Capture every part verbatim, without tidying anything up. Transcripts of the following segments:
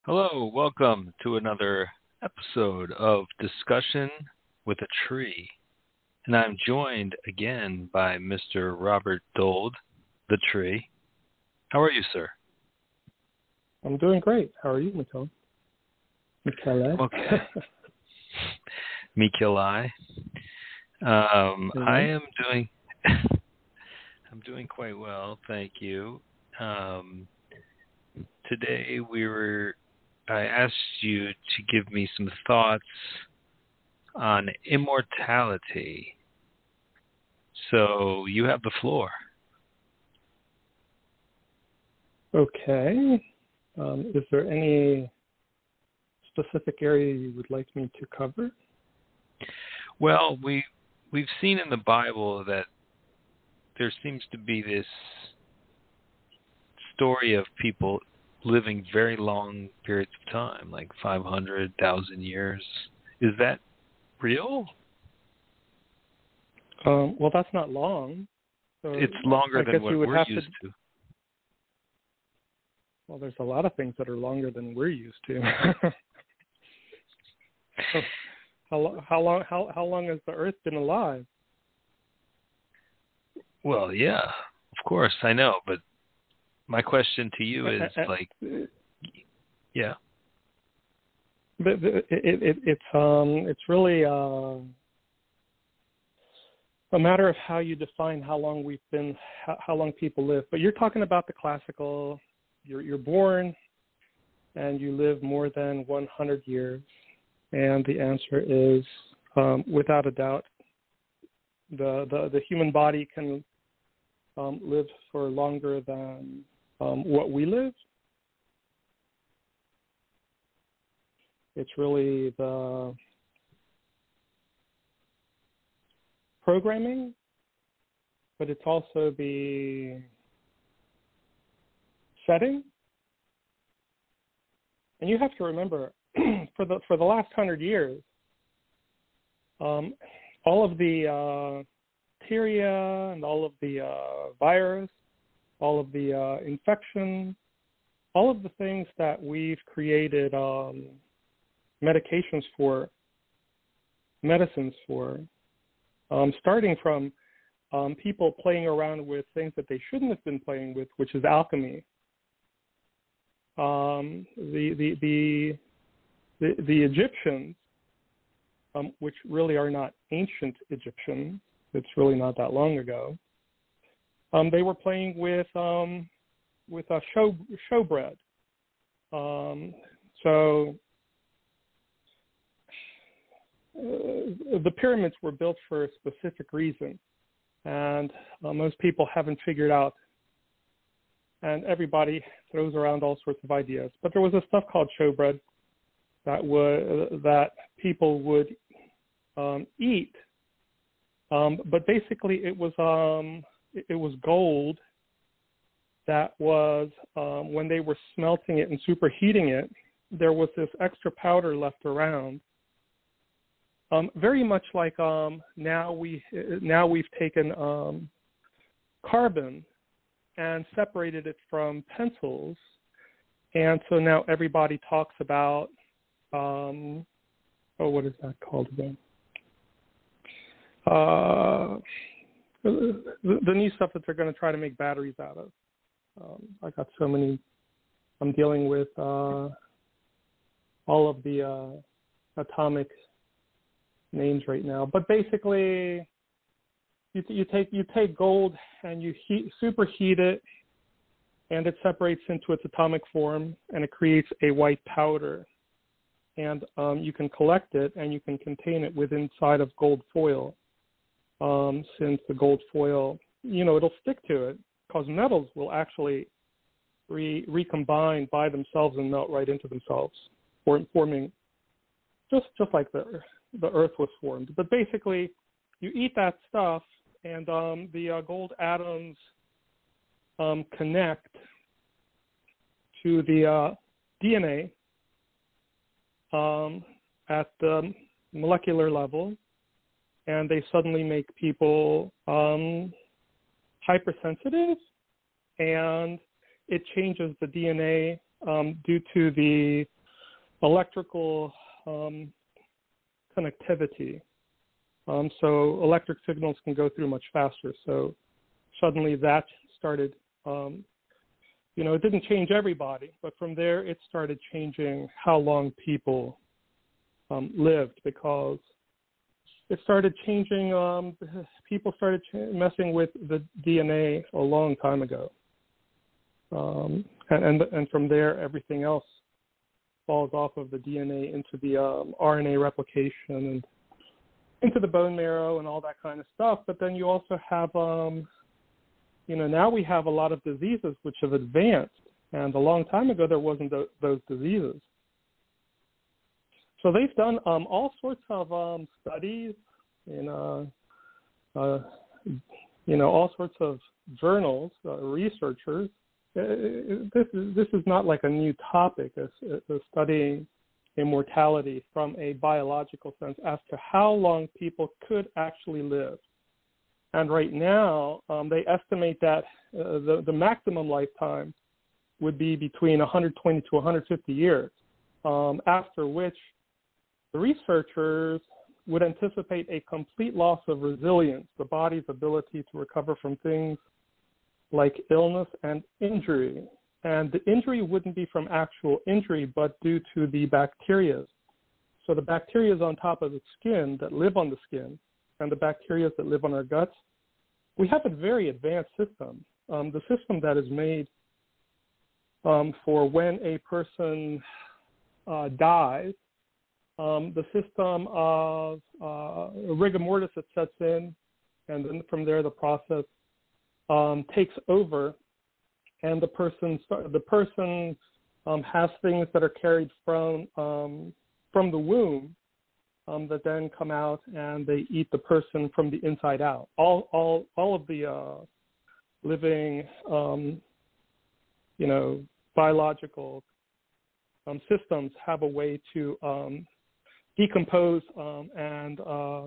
Hello, welcome to another episode of Discussion with a Tree. And I'm joined again by Mister Robert Dold, the tree. How are you, sir? I'm doing great. How are you, Mikel? Michele? Okay. Mikeli. Um, mm-hmm. I am doing I'm doing quite well, thank you. Um, today we were I asked you to give me some thoughts on immortality. So you have the floor. Okay. Um, is there any specific area you would like me to cover? Well, we we've seen in the Bible that there seems to be this story of people living very long periods of time, like five hundred thousand years. Is that real? Um, well, that's not long. So It's longer I than guess you what would we're have used to. to. Well, there's a lot of things that are longer than we're used to. So how, lo- how long? How how long has the Earth been alive? Well, yeah, of course, I know, but my question to you is, like, yeah. The, the, it, it, it's um it's really uh, a matter of how you define how long we've been, how, how long people live. But you're talking about the classical. You're you're born, and you live more than one hundred years, and the answer is um, without a doubt, the the, the human body can um, live for longer than um, what we live. It's really the programming, but it's also the setting. And you have to remember, for the for the last hundred years, um, all of the uh, bacteria and all of the uh, virus, all of the uh, infection, all of the things that we've created um, medications for, medicines for, um, starting from um, people playing around with things that they shouldn't have been playing with, which is alchemy. Um, the, the, the, the, the Egyptians, um, which really are not ancient Egyptians, it's really not that long ago, um, they were playing with um, with a show showbread. Um, so uh, the pyramids were built for a specific reason, and uh, most people haven't figured out. And everybody throws around all sorts of ideas. But there was a stuff called showbread that would that people would um, eat. Um, but basically, it was um, it, it was gold that was um, when they were smelting it and superheating it, there was this extra powder left around. Um, very much like um, now we now we've taken um, carbon and separated it from pencils, and so now everybody talks about um, oh, what is that called again? Uh, the, the new stuff that they're going to try to make batteries out of. Um, I got so many. I'm dealing with uh, all of the uh, atomic names right now, but basically, you, you take you take gold and you heat, superheat it, and it separates into its atomic form, and it creates a white powder. And um, you can collect it, and you can contain it within inside of gold foil. Um, since the gold foil, you know, it'll stick to it, because metals will actually re- recombine by themselves and melt right into themselves, or forming just just like the the Earth was formed. But basically, you eat that stuff, and um, the uh, gold atoms um, connect to the uh, D N A um, at the molecular level, and they suddenly make people um, hypersensitive, and it changes the D N A um, due to the electrical um, connectivity. Um, so electric signals can go through much faster. So suddenly that started, um, you know, it didn't change everybody, but from there it started changing how long people um, lived, because it started changing, um, people started ch- messing with the D N A a long time ago. Um, and, and and from there, everything else falls off of the D N A into the um, R N A replication and into the bone marrow and all that kind of stuff. But then you also have, um, you know, now we have a lot of diseases which have advanced. And a long time ago, there wasn't th- those diseases. So they've done um, all sorts of um, studies in, uh, uh, you know, all sorts of journals, uh, researchers. Uh, this is this is not like a new topic, as, as studying immortality from a biological sense as to how long people could actually live. And right now, um, they estimate that uh, the, the maximum lifetime would be between one hundred twenty to one hundred fifty years, um, after which the researchers would anticipate a complete loss of resilience, the body's ability to recover from things like illness and injury. And the injury wouldn't be from actual injury, but due to the bacteria. So the bacteria on top of the skin that live on the skin and the bacteria that live on our guts, we have a very advanced system. Um, the system that is made um, for when a person uh, dies, um, the system of uh, rigor mortis that sets in, and then from there the process um, takes over, and the person the person um, has things that are carried from um, from the womb um, that then come out and they eat the person from the inside out. All all all of the uh, living um, you know biological um, systems have a way to um, decompose um, and uh,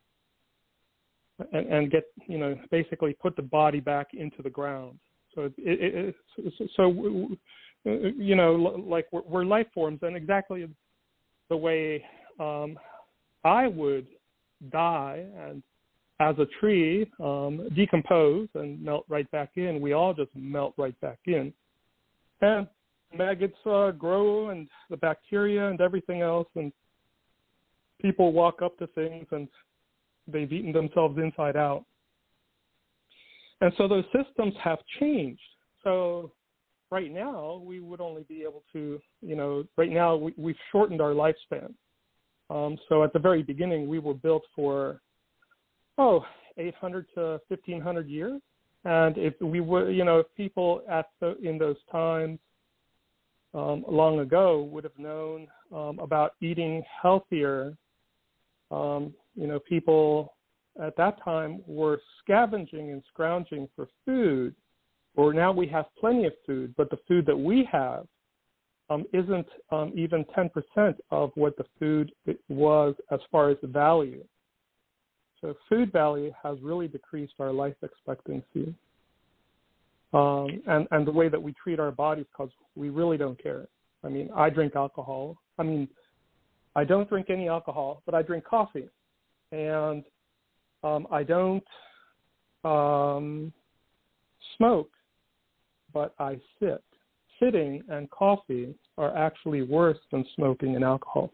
and and get you know basically put the body back into the ground. So it, it, it so you know like we're, we're life forms, and exactly the way um, I would die and as a tree um, decompose and melt right back in. We all just melt right back in, and maggots uh, grow, and the bacteria and everything else, and people walk up to things and they've eaten themselves inside out. And so those systems have changed. So right now we would only be able to, you know, right now we, we've shortened our lifespan. Um, so at the very beginning we were built for, oh, eight hundred to fifteen hundred years. And if we were, you know, if people at the, in those times um, long ago would have known um, about eating healthier, Um, you know, people at that time were scavenging and scrounging for food, or now we have plenty of food, but the food that we have um, isn't um, even ten percent of what the food was as far as the value. So food value has really decreased our life expectancy. Um, and, and the way that we treat our bodies, because we really don't care. I mean, I drink alcohol. I mean, I don't drink any alcohol, but I drink coffee. And um, I don't um, smoke, but I sit. Sitting and coffee are actually worse than smoking and alcohol.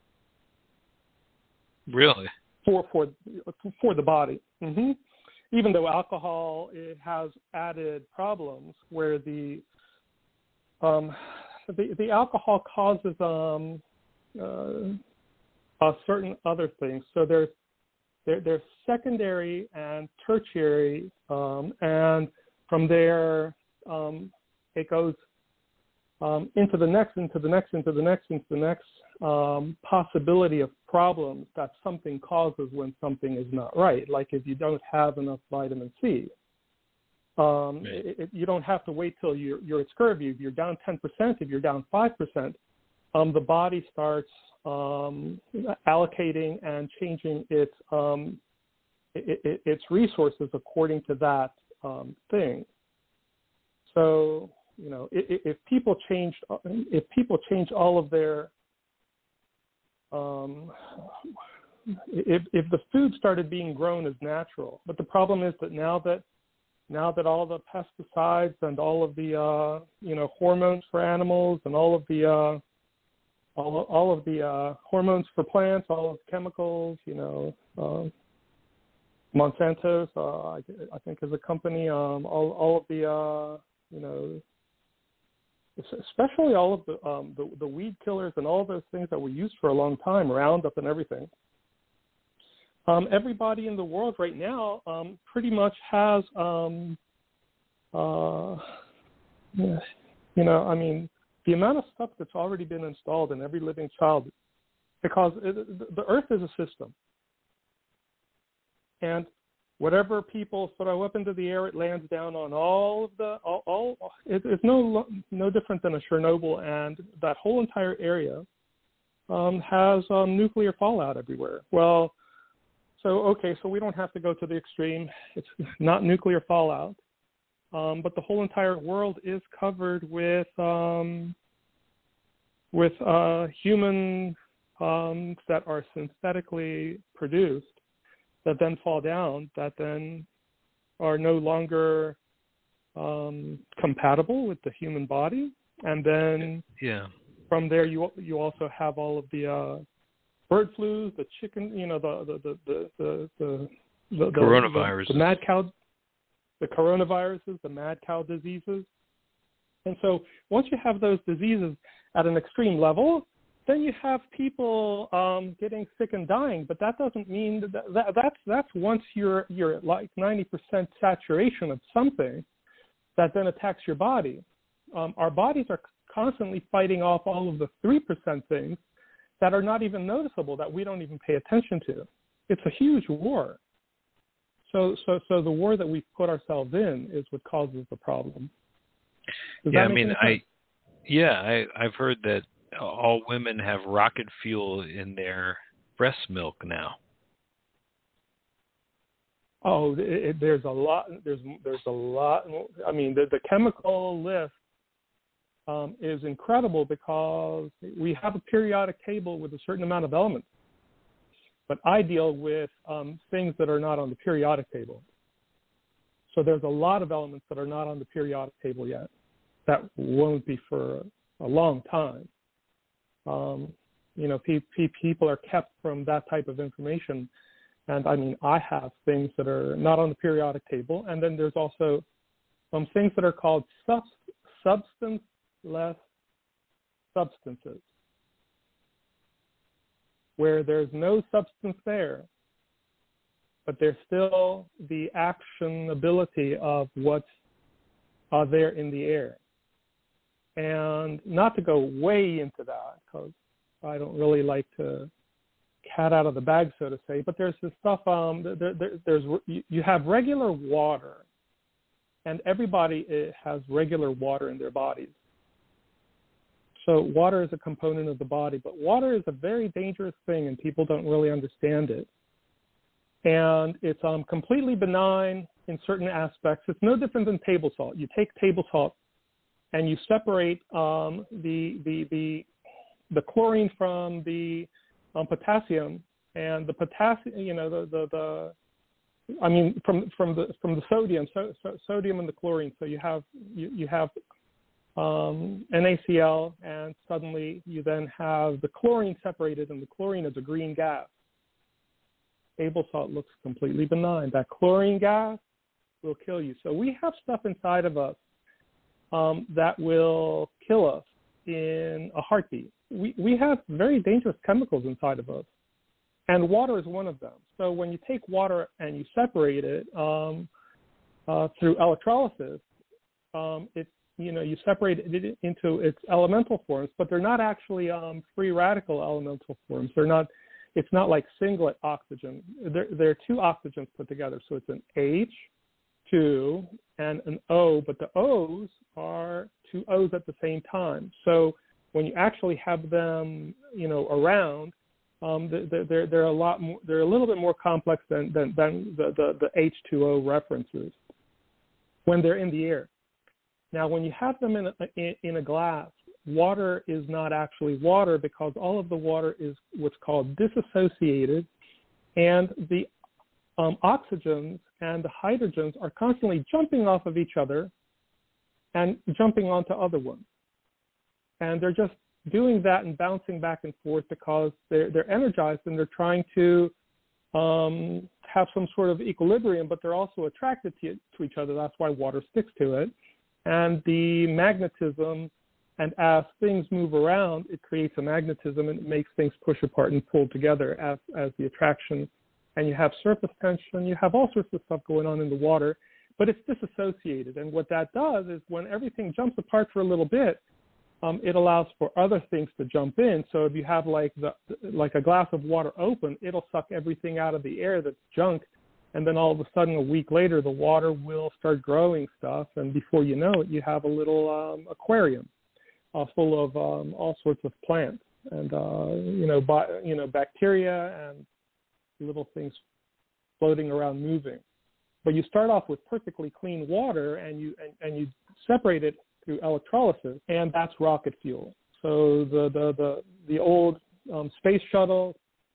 Really? For for for the body. Mm-hmm. Even though alcohol, it has added problems where the um, the, the alcohol causes um, Uh, uh, certain other things. So there's there, there's secondary and tertiary, um, and from there um, it goes um, into the next, into the next, into the next, into the next um, possibility of problems that something causes when something is not right. Like if you don't have enough vitamin C, um, right. it, it, you don't have to wait till you're, you're at scurvy. If you're down ten percent, if you're down five percent, Um, the body starts um, allocating and changing its um, it, it, its resources according to that um, thing. So you know, if, if people changed, if people change all of their, um, if if the food started being grown as natural, but the problem is that now that now that all the pesticides and all of the uh, you know hormones for animals and all of the uh, all all of the uh, hormones for plants, all of the chemicals, you know. Uh, Monsanto, uh, I, I think, is a company. Um, all, all of the, uh, you know, especially all of the, um, the the weed killers and all those things that were used for a long time, Roundup and everything. Um, everybody in the world right now um, pretty much has, um, uh, you know, I mean, the amount of stuff that's already been installed in every living child, because it, the Earth is a system. And whatever people throw up into the air, it lands down on all of the, all, all it, it's no no different than a Chernobyl, and that whole entire area um, has um, nuclear fallout everywhere. Well, so, okay, so we don't have to go to the extreme. It's not nuclear fallout, um, but the whole entire world is covered with, um, with uh, humans um, that are synthetically produced, that then fall down, that then are no longer um, compatible with the human body, and then yeah. from there you you also have all of the uh, bird flus, the chicken, you know, the the the the the, the, the coronaviruses, the, the mad cow, the coronaviruses, the mad cow diseases, and so once you have those diseases at an extreme level, then you have people um, getting sick and dying, but that doesn't mean that, that that's that's once you're you're at like ninety percent saturation of something that then attacks your body. Um, our bodies are constantly fighting off all of the three percent things that are not even noticeable, that we don't even pay attention to. It's a huge war. So so so the war that we've put ourselves in is what causes the problem. Does yeah, that I make mean, any sense? I yeah, I I've heard that all women have rocket fuel in their breast milk now. Oh, it, it, there's a lot. There's there's a lot. I mean, the, the chemical list um, is incredible because we have a periodic table with a certain amount of elements. But I deal with um, things that are not on the periodic table. So there's a lot of elements that are not on the periodic table yet. That won't be for a long time. Um, you know, pe- pe- people are kept from that type of information. And I mean, I have things that are not on the periodic table. And then there's also um, things that are called sub- substance-less substances, where there's no substance there, but there's still the actionability of what's uh, there in the air. And not to go way into that, because I don't really like to cat out of the bag, so to say, but there's this stuff, um, there, there, there's, you have regular water, and everybody has regular water in their bodies. So water is a component of the body, but water is a very dangerous thing, and people don't really understand it. And it's um, completely benign in certain aspects. It's no different than table salt. You take table salt, and you separate um, the, the the the chlorine from the um, potassium, and the potassium, you know, the, the the I mean, from from the from the sodium, so, so sodium and the chlorine. So you have you, you have um, NaCl, and suddenly you then have the chlorine separated, and the chlorine is a green gas. Table salt looks completely benign. That chlorine gas will kill you. So we have stuff inside of us Um, that will kill us in a heartbeat. We we have very dangerous chemicals inside of us, and water is one of them. So when you take water and you separate it um, uh, through electrolysis, um, it you know you separate it into its elemental forms, but they're not actually um, free radical elemental forms. They're not. It's not like singlet oxygen. There there are two oxygens put together, so it's an H two and an O, but the O's are two O's at the same time. So when you actually have them, you know, around, um, they're, they're, they're a lot more, they're a little bit more complex than, than, than the, the, the H two O references when they're in the air. Now, when you have them in a, in, in a glass, water is not actually water because all of the water is what's called disassociated, and the um, oxygens and the hydrogens are constantly jumping off of each other and jumping onto other ones. And they're just doing that and bouncing back and forth because they're, they're energized and they're trying to um, have some sort of equilibrium, but they're also attracted to, to each other. That's why water sticks to it. And the magnetism, and as things move around, it creates a magnetism and it makes things push apart and pull together as, as the attraction. And you have surface tension, you have all sorts of stuff going on in the water, but it's disassociated. And what that does is when everything jumps apart for a little bit, um, it allows for other things to jump in. So if you have like the like a glass of water open, it'll suck everything out of the air that's junk. And then all of a sudden, a week later, the water will start growing stuff. And before you know it, you have a little um, aquarium uh, full of um, all sorts of plants and, uh, you know, bi- you know, bacteria and little things floating around moving. But you start off with perfectly clean water and you and, and you separate it through electrolysis, and that's rocket fuel. So the the the, the old um, space shuttle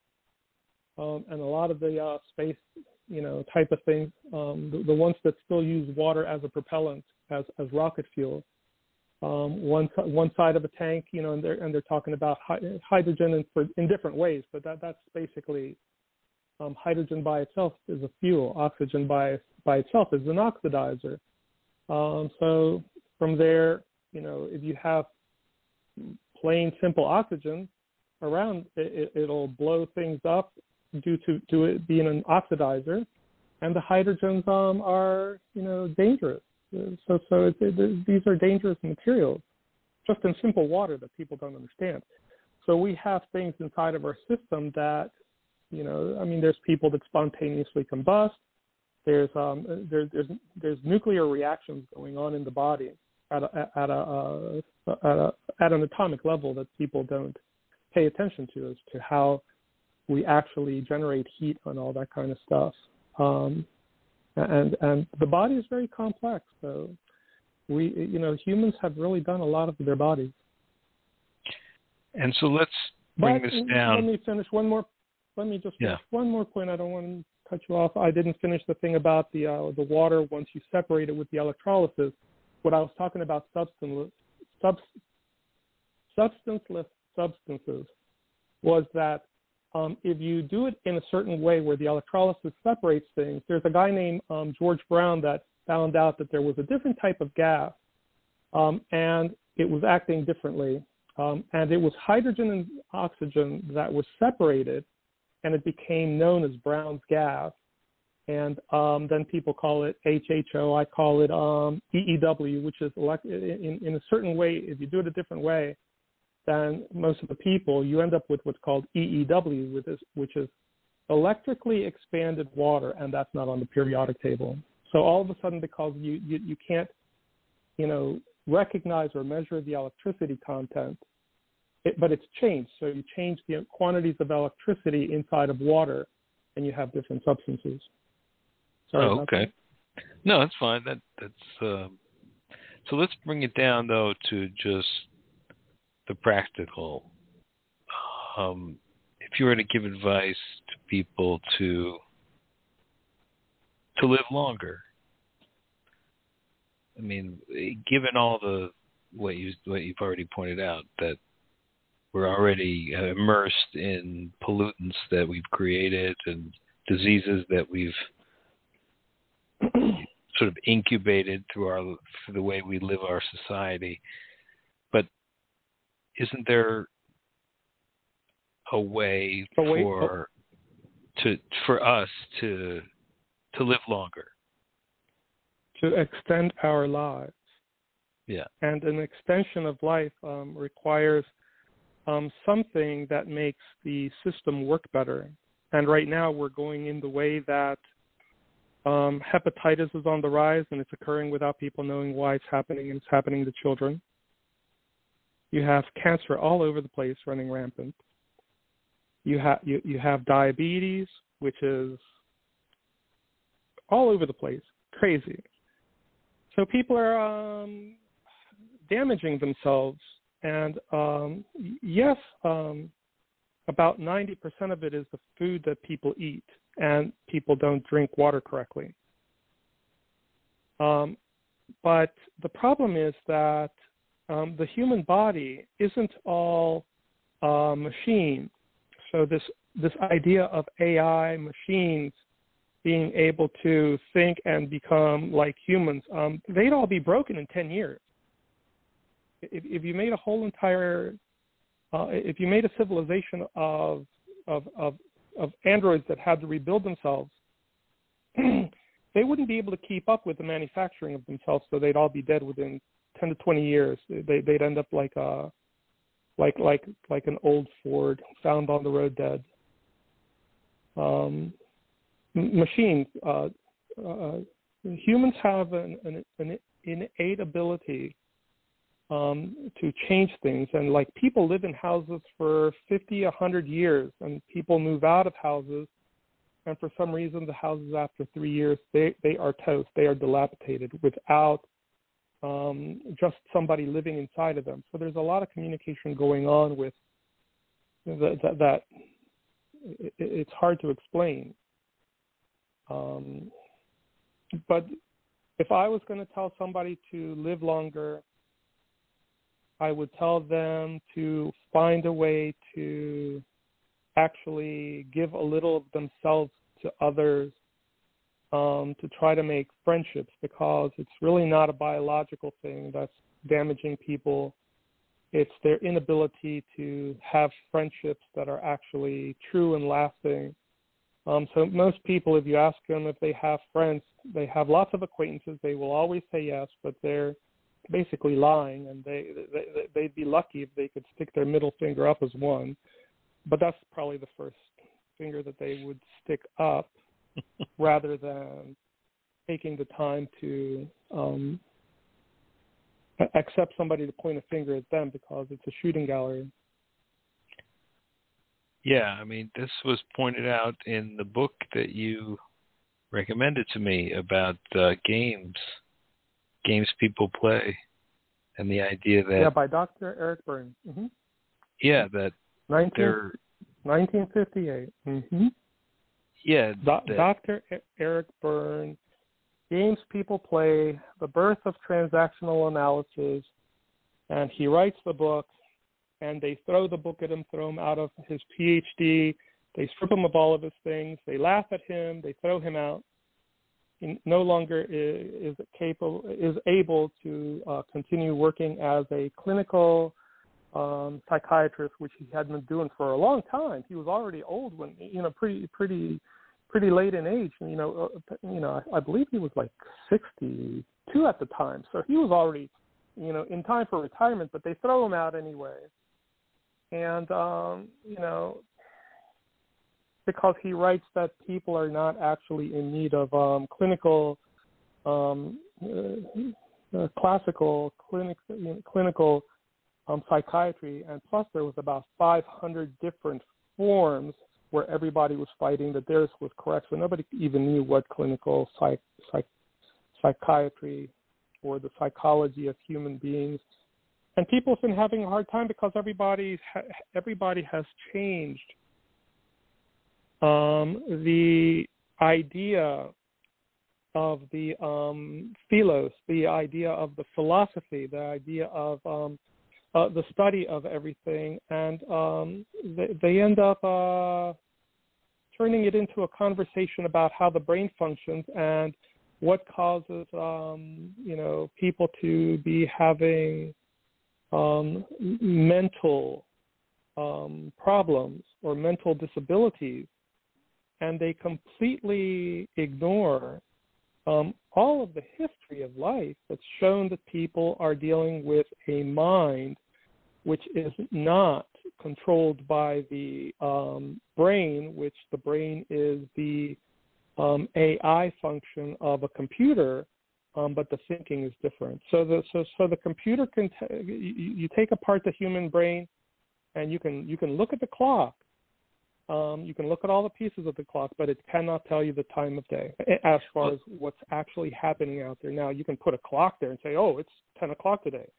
um, and a lot of the uh, space, you know, type of things, um, the, the ones that still use water as a propellant, as as rocket fuel. Um, one one side of a tank, you know, and they're and they're talking about hi- hydrogen in for in different ways, but that that's basically um, hydrogen by itself is a fuel. Oxygen by by itself is an oxidizer. Um, so from there, you know, if you have plain simple oxygen around, it, it'll blow things up due to, to it being an oxidizer, and the hydrogens um, are, you know, dangerous. So, so it, it, these are dangerous materials, just in simple water that people don't understand. So we have things inside of our system that, you know, I mean, there's people that spontaneously combust. There's um, there, there's there's nuclear reactions going on in the body at a, at a, uh, at, a, at an atomic level that people don't pay attention to as to how we actually generate heat and all that kind of stuff. Um, and and the body is very complex. So we, you know, humans have really done a lot of their bodies. And so let's bring but this down. Let me finish one more. Let me just finish yeah. one more point. I don't want to cut you off. I didn't finish the thing about the uh, the water once you separate it with the electrolysis. What I was talking about, substanceless, sub, substanceless substances, was that um, if you do it in a certain way where the electrolysis separates things, there's a guy named um, George Brown that found out that there was a different type of gas, um, and it was acting differently. Um, and it was hydrogen and oxygen that was separated, and it became known as Brown's gas. And um, then people call it H H O. I call it um, E E W, which is elect- in, in a certain way. If you do it a different way than most of the people, you end up with what's called E E W, which is, which is electrically expanded water, and that's not on the periodic table. So all of a sudden, because you, you, you can't, you know, recognize or measure the electricity content, it, but it's changed. So you change the quantities of electricity inside of water, and you have different substances. Sorry oh, okay. That. No, that's fine. That that's um, so. Let's bring it down though to just the practical. Um, if you were to give advice to people to to live longer, I mean, given all the what you what you've already pointed out, that we're already immersed in pollutants that we've created and diseases that we've sort of incubated through our through the way we live our society. But isn't there a way oh, wait. for oh. to for us to to live longer? To extend our lives. Yeah. And an extension of life um, requires um, something that makes the system work better. And right now we're going in the way that um, hepatitis is on the rise, and it's occurring without people knowing why it's happening, and it's happening to children. You have cancer all over the place running rampant. You have you, you have diabetes, which is all over the place, crazy. So people are um, damaging themselves. And um, yes, um, about ninety percent of it is the food that people eat, and people don't drink water correctly. Um, but the problem is that um, the human body isn't all uh, machine. So this this idea of A I machines being able to think and become like humans, um, they'd all be broken in ten years. If, if you made a whole entire, uh, if you made a civilization of, of of of androids that had to rebuild themselves, they wouldn't be able to keep up with the manufacturing of themselves, so they'd all be dead within ten to twenty years. They, they'd end up like a, like like like an old Ford found on the road dead. Um, machines, uh, uh, humans have an, an, an innate ability um, to change things, and like people live in houses for fifty, a hundred years, and people move out of houses, and for some reason the houses after three years, they, they are toast, they are dilapidated without um, just somebody living inside of them. So there's a lot of communication going on with that, that, that it, it's hard to explain. Um, but if I was going to tell somebody to live longer, I would tell them to find a way to actually give a little of themselves to others, um, to try to make friendships, because it's really not a biological thing that's damaging people. It's their inability to have friendships that are actually true and lasting. Um, so most people, if you ask them if they have friends, they have lots of acquaintances. They will always say yes, but they're basically lying, and they, they, they'd be lucky if they could stick their middle finger up as one. But that's probably the first finger that they would stick up rather than taking the time to um, accept somebody to point a finger at them because it's a shooting gallery. Yeah, I mean, this was pointed out in the book that you recommended to me about uh, games, games people play, and the idea that... Yeah, by Doctor Eric Berne. Mm-hmm. Yeah, that they're... nineteen fifty-eight. Mm-hmm. Yeah. Do- that, Doctor Eric Berne, Games People Play, The Birth of Transactional Analysis, and he writes the book, and they throw the book at him, throw him out of his P H D. They strip him of all of his things. They laugh at him. They throw him out. He no longer is, is capable, is able to uh, continue working as a clinical um, psychiatrist, which he had been doing for a long time. He was already old when, you know, pretty, pretty, pretty late in age. You know, uh, you know, I, I believe he was like sixty-two at the time. So he was already, you know, in time for retirement. But they throw him out anyway. And, um, you know, because he writes that people are not actually in need of um, clinical, um, uh, uh, classical clinic, you know, clinical um, psychiatry. And plus there was about five hundred different forms where everybody was fighting that theirs was correct. So nobody even knew what clinical psych, psych, psychiatry or the psychology of human beings. And people have been having a hard time because everybody's everybody has changed. Um, the idea of the um, philos, the idea of the philosophy, the idea of um, uh, the study of everything, and um, they, they end up uh, turning it into a conversation about how the brain functions and what causes um, you know people to be having Um, mental um, problems or mental disabilities, and they completely ignore um, all of the history of life that's shown that people are dealing with a mind which is not controlled by the um, brain, which the brain is the um, A I function of a computer. Um, but the thinking is different. So the so so the computer can t- you, you take apart the human brain, and you can you can look at the clock. Um, you can look at all the pieces of the clock, but it cannot tell you the time of day as far as what's actually happening out there. Now you can put a clock there and say, oh, it's ten o'clock today,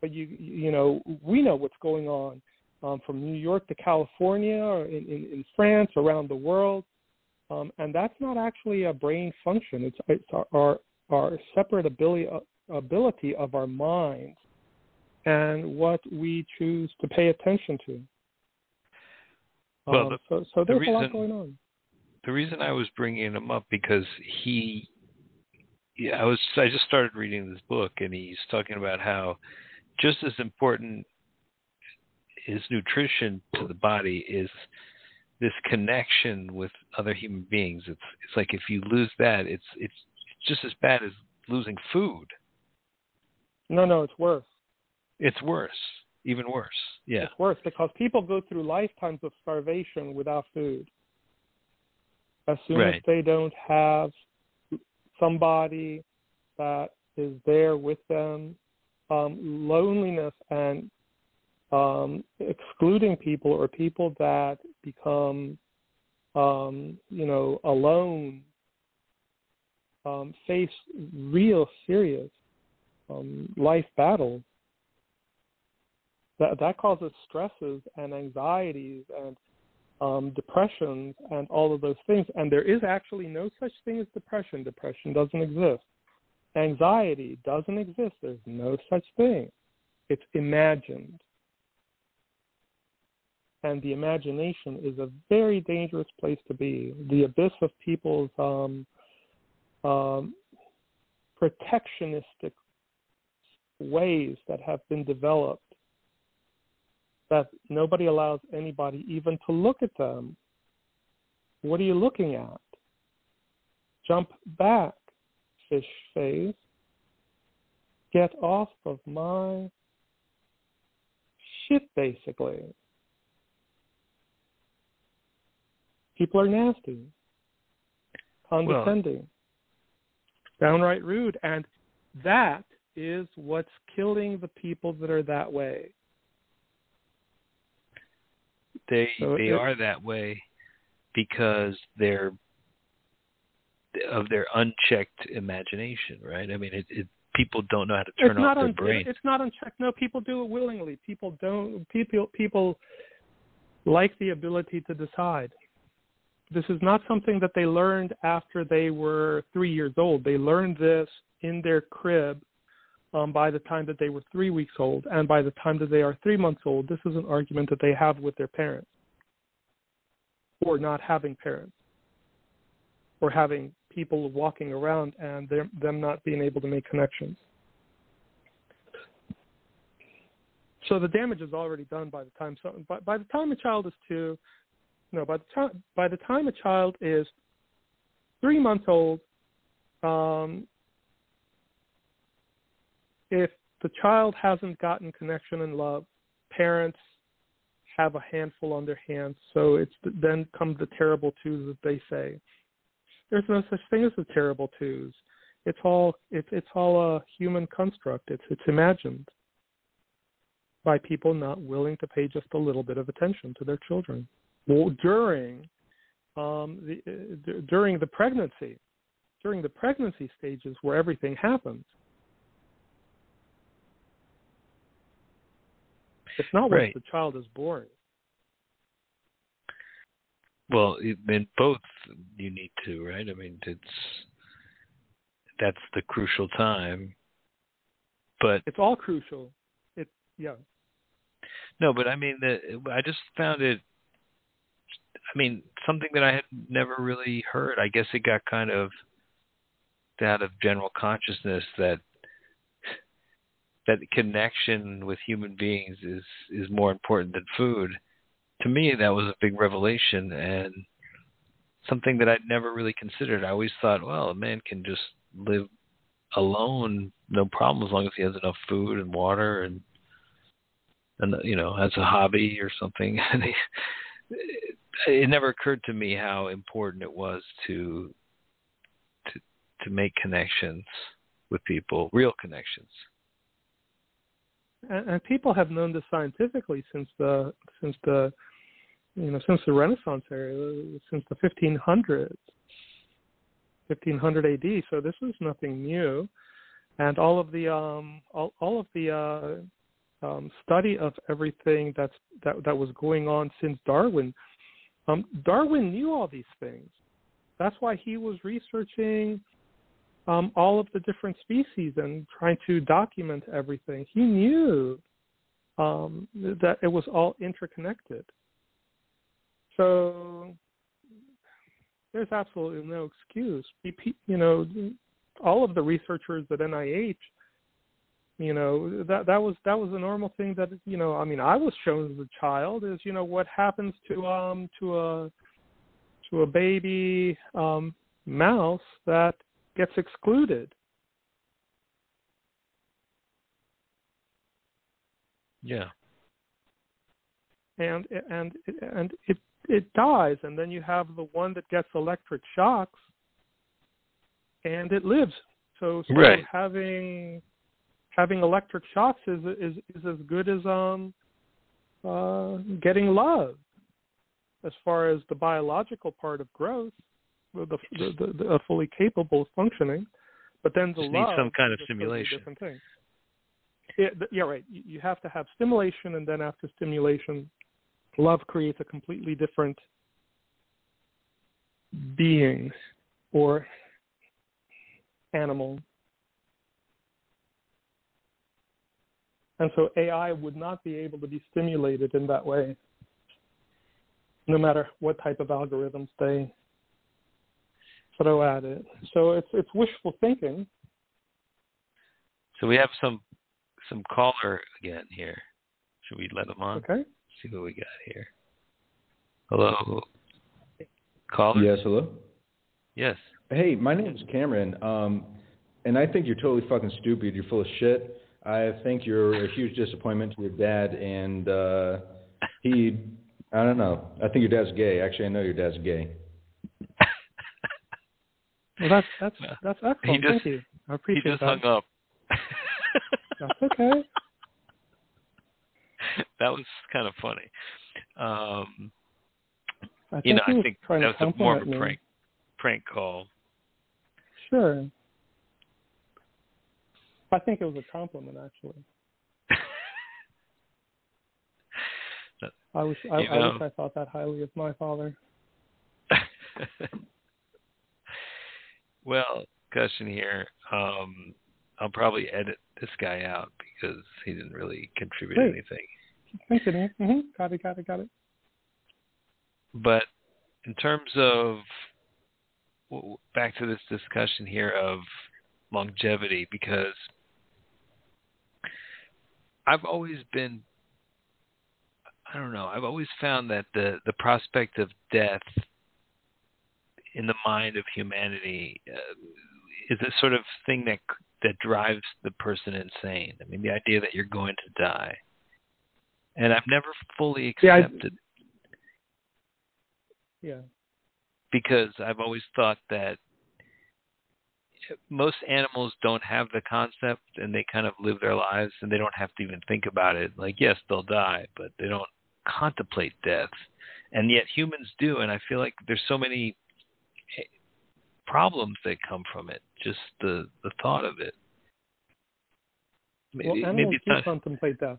but you you know we know what's going on um, from New York to California, or in, in, in France, around the world, um, and that's not actually a brain function. It's it's our our, our separate ability ability of our minds and what we choose to pay attention to. Well, um, the, so so there's the reason, a lot going on. The reason I was bringing him up because he, yeah, I was I just started reading this book, and he's talking about how just as important is nutrition to the body is this connection with other human beings. It's it's like if you lose that, it's it's just as bad as losing food. No, no, it's worse. It's worse, even worse. Yeah, it's worse because people go through lifetimes of starvation without food. As soon right. as they don't have somebody that is there with them, um, loneliness and um, excluding people or people that become, um, you know, alone, um, face real serious um, life battles. That that causes stresses and anxieties and Um, depressions and all of those things. And there is actually no such thing as depression. Depression doesn't exist. Anxiety doesn't exist. There's no such thing. It's imagined. And the imagination is a very dangerous place to be. The abyss of people's um, um, protectionistic ways that have been developed, that nobody allows anybody even to look at them. What are you looking at? Jump back, fish face. Get off of my shit, basically. People are nasty, condescending, well, downright rude, and that is what's killing the people that are that way. They so they it, are that way because they're of their unchecked imagination, right? I mean, it, it people don't know how to turn off their un, brain. It's not unchecked. No, people do it willingly. People don't. People people like the ability to decide. This is not something that they learned after they were three years old. They learned this in their crib um, by the time that they were three weeks old, and by the time that they are three months old, this is an argument that they have with their parents, or not having parents, or having people walking around and them not being able to make connections. So the damage is already done by the time. So by, by the time a child is two, no, by the time by the time a child is three months old, um, if the child hasn't gotten connection and love, parents have a handful on their hands. So it's then comes the terrible twos that they say. There's no such thing as the terrible twos. It's all it's it's all a human construct. It's it's imagined by people not willing to pay just a little bit of attention to their children. Well, during um, the uh, during the pregnancy, during the pregnancy stages where everything happens. It's not once right. the child is born. Well, in both you need to, right? I mean, it's that's the crucial time. But it's all crucial. It yeah. No, but I mean, the, I just found it. I mean, something that I had never really heard. I guess it got kind of out of general consciousness that that connection with human beings is is more important than food. To me, that was a big revelation and something that I'd never really considered. I always thought, well, a man can just live alone, no problem, as long as he has enough food and water and, and you know, has a hobby or something. it, it never occurred to me how important it was to to to make connections with people, real connections. And, and people have known this scientifically since the since the you know since the Renaissance era, since the fifteen hundreds, fifteen hundred A D. So this is nothing new, and all of the um all, all of the uh, um, study of everything that's that that was going on since Darwin. Um, Darwin knew all these things. That's why he was researching um, all of the different species and trying to document everything. He knew um, that it was all interconnected. So there's absolutely no excuse. You know, all of the researchers at N I H, you know, that that was that was a normal thing that, you know, I mean, I was shown as a child is, you know, what happens to um to a to a baby um, mouse that gets excluded. Yeah. And and and it it dies, and then you have the one that gets electric shocks, and it lives. So, so right. having having electric shocks is is is as good as um uh, getting love, as far as the biological part of growth, the the, the, the fully capable of functioning. But then the Just love need some kind of is a stimulation. totally different thing. Yeah, yeah, right. You have to have stimulation, and then after stimulation, love creates a completely different being or animal. And so A I would not be able to be stimulated in that way, no matter what type of algorithms they throw at it. So it's it's wishful thinking. So we have some some caller again here. Should we let him on? Okay. See what we got here. Hello, caller? Yes, hello? Yes. Hey, my name is Cameron, um, and I think you're totally fucking stupid. You're full of shit. I think you're a huge disappointment to your dad, and uh, he, I don't know. I think your dad's gay. Actually, I know your dad's gay. Well, that's that's that's excellent. Just, Thank you. I appreciate that. He just that. hung up. That's okay. That was kind of funny. Um, I think you know, he I was think trying that to was a, more of a compliment prank me. prank call. Sure. I think it was a compliment, actually. I wish I, I wish I thought that highly of my father. Well, question here. Um, I'll probably edit this guy out because he didn't really contribute Great. anything. Continue. Mm-hmm. Got it, got it, got it. But in terms of, back to this discussion here of longevity, because I've always been, I don't know, I've always found that the, the prospect of death in the mind of humanity uh, is a sort of thing that that drives the person insane. I mean, the idea that you're going to die. And I've never fully accepted. Yeah, I, yeah. Because I've always thought that most animals don't have the concept, and they kind of live their lives, and they don't have to even think about it. Like, yes, they'll die, but they don't contemplate death. And yet humans do, and I feel like there's so many problems that come from it, just the, the thought of it. Maybe, well, animals maybe it's do not, contemplate death.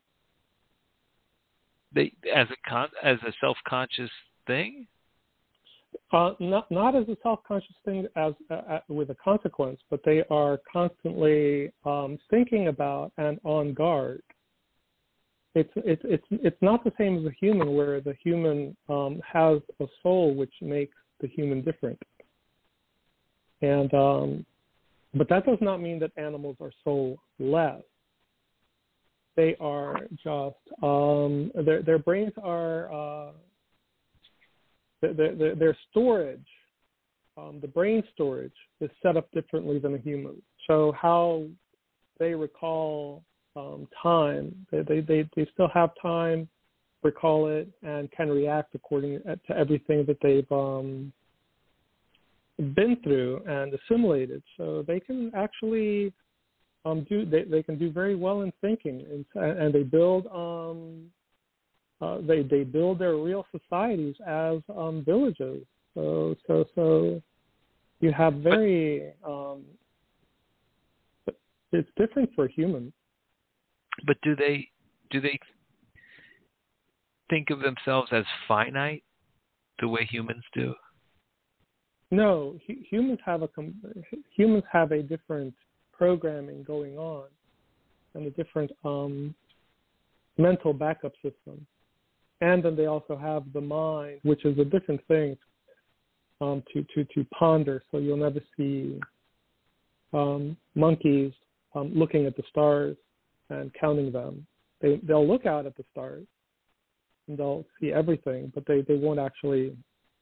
They as a con, as a self-conscious thing. Uh, not not as a self-conscious thing as uh, with a consequence, but they are constantly um, thinking about and on guard. It's it's it's it's not the same as a human, where the human um, has a soul which makes the human different. And um, but that does not mean that animals are soulless. They are just um, their their brains are uh, their, their their storage, um, the brain storage is set up differently than a human. So how they recall um, time, they, they they they still have time, recall it, and can react according to everything that they've um, been through and assimilated. So they can actually um, do they, they can do very well in thinking, and, and they build um, uh, they they build their real societies as um, villages. So so so you have very um, it's different for humans. But do they do they think of themselves as finite the way humans do? No, hu- humans have a com- humans have a different programming going on, and a different um, mental backup system, and then they also have the mind, which is a different thing um, to to to ponder. So you'll never see um, monkeys um, looking at the stars and counting them. They they'll look out at the stars and they'll see everything, but they, they won't actually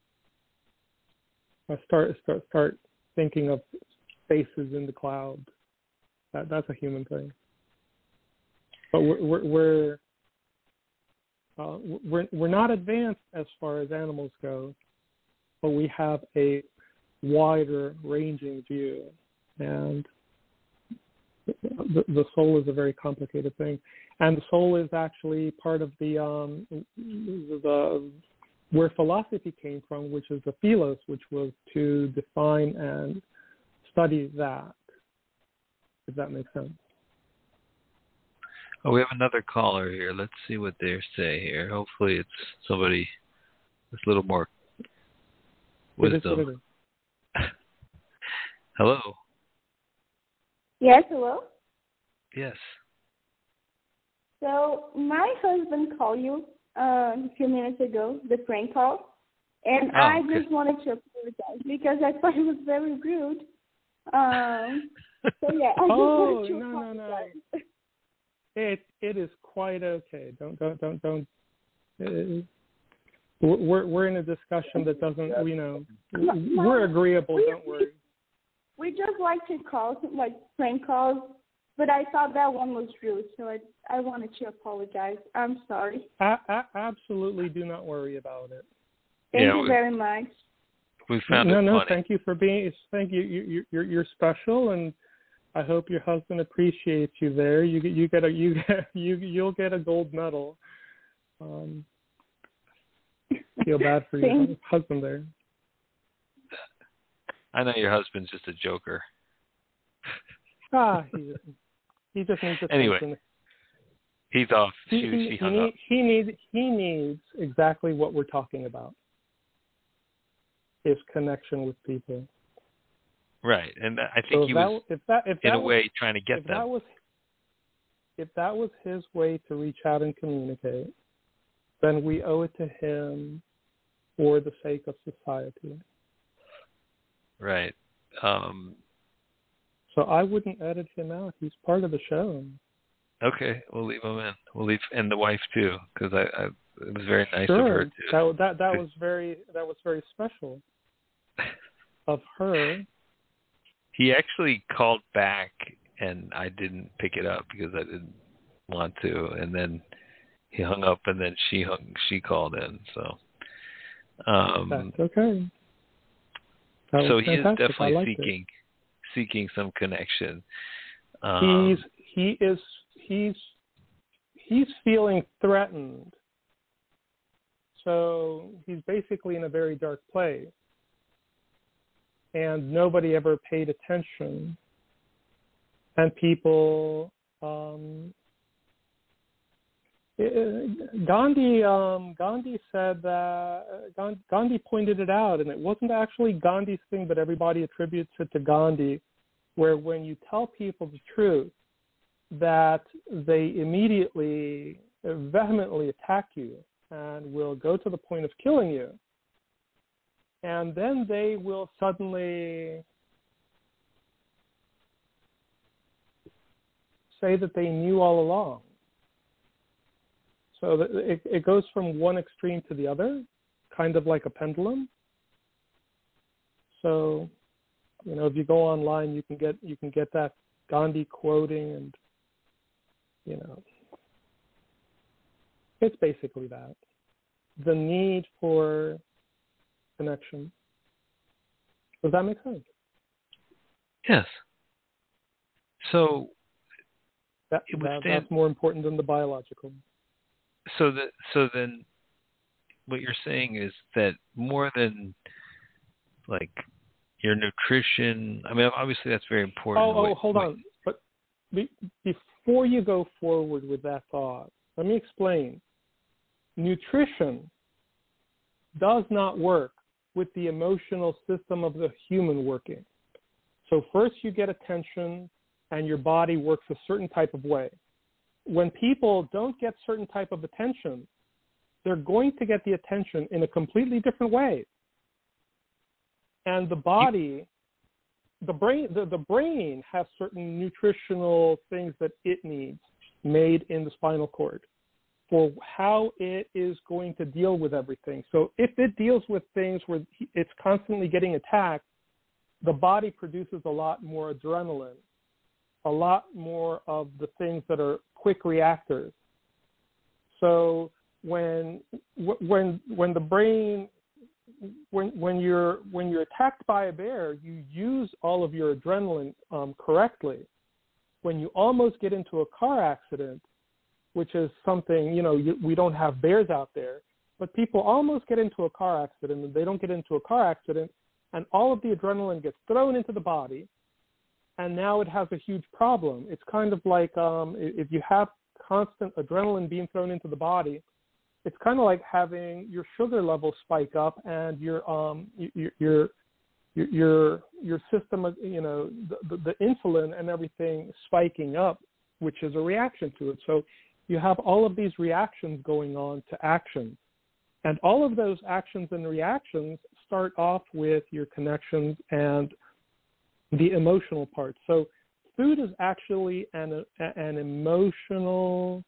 uh, start start start thinking of spaces in the clouds. That that's a human thing. But we're we're we're, uh, we're we're not advanced as far as animals go, but we have a wider ranging view, and the, the soul is a very complicated thing. And the soul is actually part of the um, the where philosophy came from, which is the philos, which was to define and study that. If that makes sense. Oh, we have another caller here. Let's see what they say here. Hopefully, it's somebody with a little more wisdom. It is what it is. Hello. Yes, hello? Yes. So my husband called you uh, a few minutes ago, the prank call, and Oh, I okay. just wanted to apologize because I thought it was very rude. Um, so yeah, I just Oh, wanted to no, no, apologize. no. It it is quite okay. Don't don't don't don't. Uh, we're we're in a discussion that doesn't, you know, No, no, we're agreeable. we, Don't worry. We just like to call, like prank calls, but I thought that one was rude, so I I wanted to apologize. I'm sorry. A- a- absolutely, do not worry about it. Thank Yeah, you we- very much. We found no, it no. funny. Thank you for being. Thank you. You you you're, you're special, and I hope your husband appreciates you. There, you get you get a you get you you'll get a gold medal. Um, feel bad for your Thanks. husband there. I know your husband's just a joker. Ah, he he just needs attention. Anyway, he's off. He, She, he, she he, hung need, up. he needs he needs exactly what we're talking about. Is connection with people. Right, and I think So he if that, was, if that, if in that a was, way, trying to get if them. that was if that was his way to reach out and communicate, then we owe it to him for the sake of society. Right. Um, So I wouldn't edit him out. He's part of the show. okay, we'll leave him in. We'll leave, and the wife too, because I, I, it was very nice sure, of her to. that that that was very that was very special of her. He actually called back, and I didn't pick it up because I didn't want to. And then he hung up, and then she hung. She called in. So, um, That's okay. That so was he is fantastic. I definitely liked it. seeking seeking some connection. Um, He's he is he's he's feeling threatened. So he's basically in a very dark place. And nobody ever paid attention. And people, um, Gandhi, um, Gandhi said that, uh, Gandhi pointed it out, and it wasn't actually Gandhi's thing, but everybody attributes it to Gandhi, where when you tell people the truth, that they immediately, vehemently attack you and will go to the point of killing you. And then they will suddenly say that they knew all along. So that it, it goes from one extreme to the other, kind of like a pendulum. So, you know, if you go online, you can get you can get that Gandhi quoting, and you know, it's basically that. The need for connection. Does that make sense? yes. So That, it would that stand. that's more important than the biological. So that so then, what you're saying is that more than like your nutrition. I mean, obviously that's very important. Oh, oh, What- hold what- on. But be, before you go forward with that thought, Let me explain. Nutrition does not work with the emotional system of the human working. So first you get attention and your body works a certain type of way. When people don't get certain type of attention, they're going to get the attention in a completely different way. And the body, the brain, the, the brain has certain nutritional things that it needs made in the spinal cord for how it is going to deal with everything. So if it deals with things where it's constantly getting attacked, the body produces a lot more adrenaline, a lot more of the things that are quick reactors. So when when when the brain when when you're when you're attacked by a bear, you use all of your adrenaline um, correctly. When you almost get into a car accident, which is something, you know, you, we don't have bears out there, but people almost get into a car accident and they don't get into a car accident, and all of the adrenaline gets thrown into the body, and now it has a huge problem. It's kind of like um, if you have constant adrenaline being thrown into the body, it's kind of like having your sugar levels spike up and your um your your your your, your system, you know, the, the, the insulin and everything spiking up, which is a reaction to it. So you have all of these reactions going on to action. And all of those actions and reactions start off with your connections and the emotional part. So food is actually an, an emotional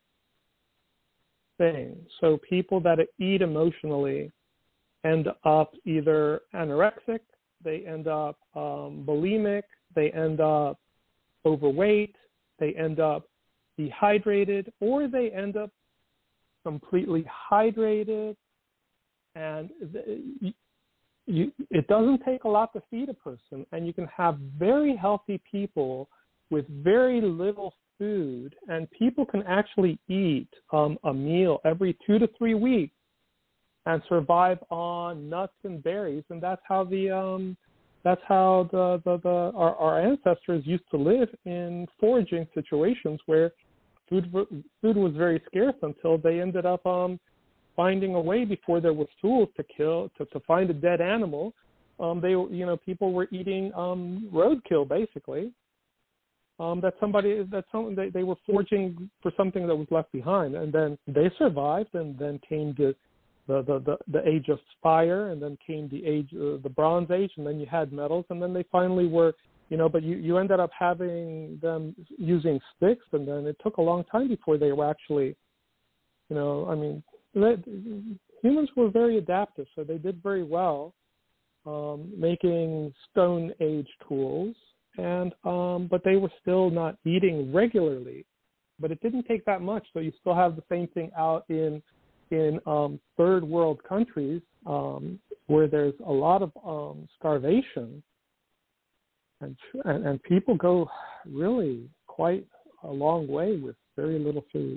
thing. So people that eat emotionally end up either anorexic, they end up um, bulimic, they end up overweight, they end up dehydrated, or they end up completely hydrated. And you, you, it doesn't take a lot to feed a person, and you can have very healthy people with very little food, and people can actually eat um, a meal every two to three weeks and survive on nuts and berries, and that's how the um, that's how the, the, the our, our ancestors used to live in foraging situations where food food was very scarce until they ended up um, finding a way before there was tools to kill to, to find a dead animal. Um, they you know people were eating um, roadkill basically. Um, that somebody that some they, they were foraging for something that was left behind, and then they survived, and then came the the the, the, the age of fire, and then came the age uh, the Bronze Age, and then you had metals, and then they finally were you know. But you, you ended up having them using sticks, and then it took a long time before they were actually, you know. I mean, they, humans were very adaptive, so they did very well um, making Stone Age tools. And um, but they were still not eating regularly, but it didn't take that much. So you still have the same thing out in in um, third world countries um, where there's a lot of um, starvation, and, and and people go really quite a long way with very little food.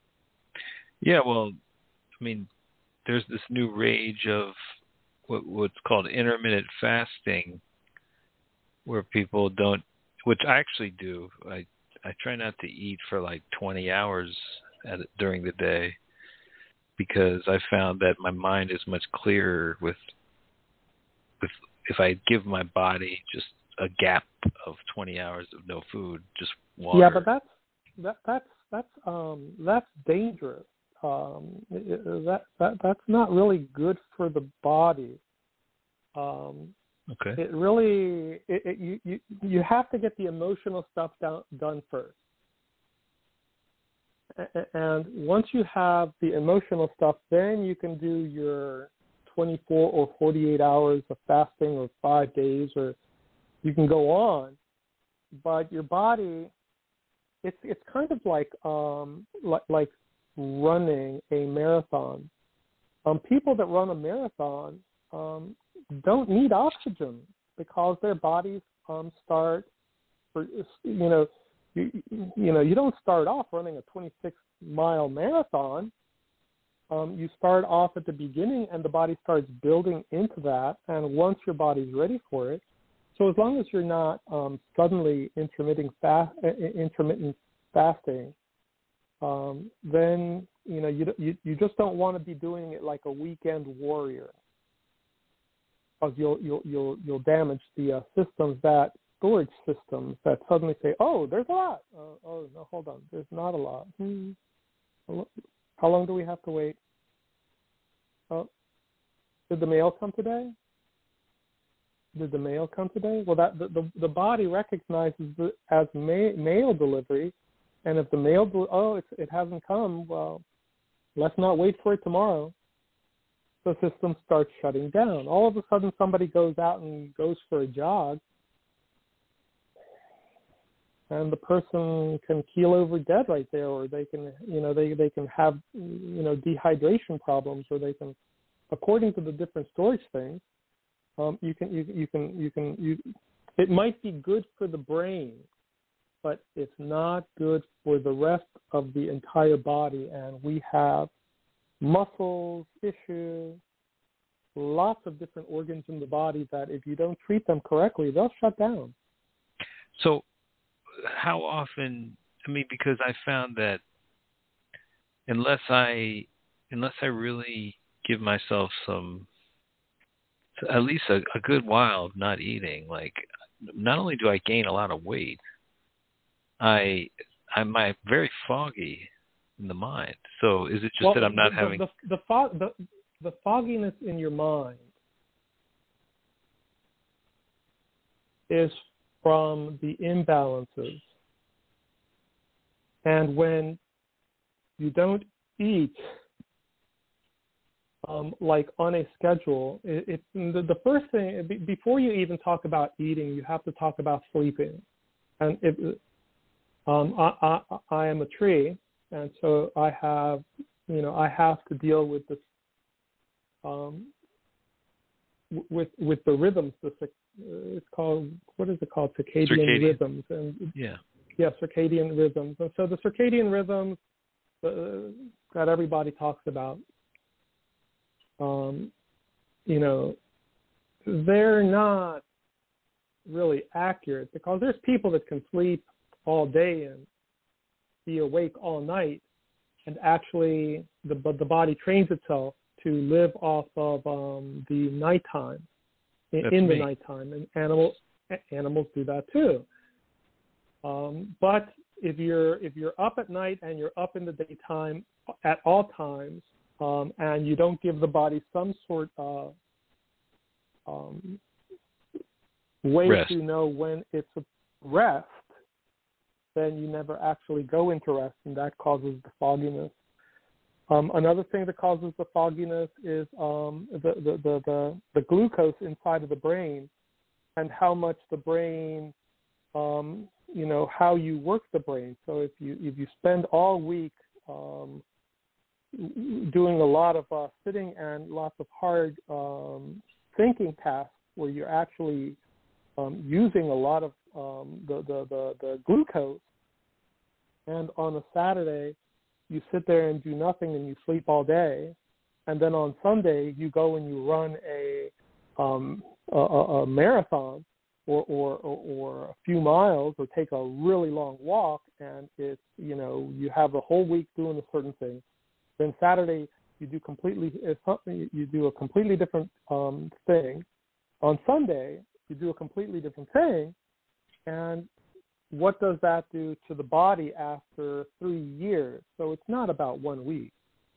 Yeah, well, I mean, there's this new rage of what what's called intermittent fasting, where people don't, which I actually do. I I try not to eat for like twenty hours at, during the day, because I found that my mind is much clearer with with if I give my body just a gap of twenty hours of no food, just water. Yeah, but that's that that's that's um that's dangerous. Um, that that that's not really good for the body. Um, Okay. It really, it, it, you, you you have to get the emotional stuff down, done first. And once you have the emotional stuff, then you can do your twenty-four or forty-eight hours of fasting or five days, or you can go on. But your body, it's it's kind of like um like, like running a marathon. Um, people that run a marathon um. don't need oxygen because their bodies um, start, for, you know, you, you know, you don't start off running a twenty-six mile marathon. Um, you start off at the beginning, and the body starts building into that. And once your body's ready for it, so as long as you're not um, suddenly intermittent fast, intermittent fasting, um, then you know you, you you just don't want to be doing it like a weekend warrior, because you'll you'll you'll you'll damage the uh, systems that storage systems that suddenly say, oh, there's a lot. Uh, oh no, hold on, there's not a lot. Hmm. How long do we have to wait? Oh, did the mail come today? Did the mail come today? Well, that the the, the body recognizes it as ma- mail delivery, and if the mail del- oh it's, it hasn't come, well, let's not wait for it tomorrow. The system starts shutting down. All of a sudden, somebody goes out and goes for a jog, and the person can keel over dead right there, or they can, you know, they, they can have, you know, dehydration problems, or they can, according to the different storage things, um, you can, you, you can, you can, you, it might be good for the brain, but it's not good for the rest of the entire body. And we have muscles, tissue, lots of different organs in the body that if you don't treat them correctly, they'll shut down. So how often, I mean, because I found that unless I, unless I really give myself some, at least a, a good while of not eating, like not only do I gain a lot of weight, I, I'm very foggy in the mind. So is it just well, that I'm not the, having... The, the, the, fog, the, the fogginess in your mind is from the imbalances. And when you don't eat um, like on a schedule, it, it, the, the first thing, before you even talk about eating, you have to talk about sleeping. And if, um, I, I, I am a tree, and so I have, you know, I have to deal with this, um, with with the rhythms. The, it's called, what is it called? Circadian, circadian. rhythms. And yeah. Yeah, circadian rhythms. And so the circadian rhythms uh, that everybody talks about, um, you know, they're not really accurate, because there's people that can sleep all day and be awake all night, and actually the the body trains itself to live off of um, the nighttime, in, in the nighttime, and animals animals do that too. Um, but if you're if you're up at night and you're up in the daytime at all times, um, and you don't give the body some sort of um, way rest. to know when it's a rest, then you never actually go into rest, and that causes the fogginess. Um, another thing that causes the fogginess is um, the, the, the, the, the glucose inside of the brain, and how much the brain, um, you know, how you work the brain. So if you if you spend all week um, doing a lot of uh, sitting and lots of hard um, thinking tasks, where you're actually um, using a lot of um, the, the, the, the glucose, and on a Saturday you sit there and do nothing and you sleep all day, and then on Sunday you go and you run a um, a, a marathon or, or or or a few miles, or take a really long walk, and it's, you know, you have a whole week doing a certain thing. Then Saturday you do completely you do a completely different um, thing. On Sunday you do a completely different thing, and what does that do to the body after three years? So it's not about one week.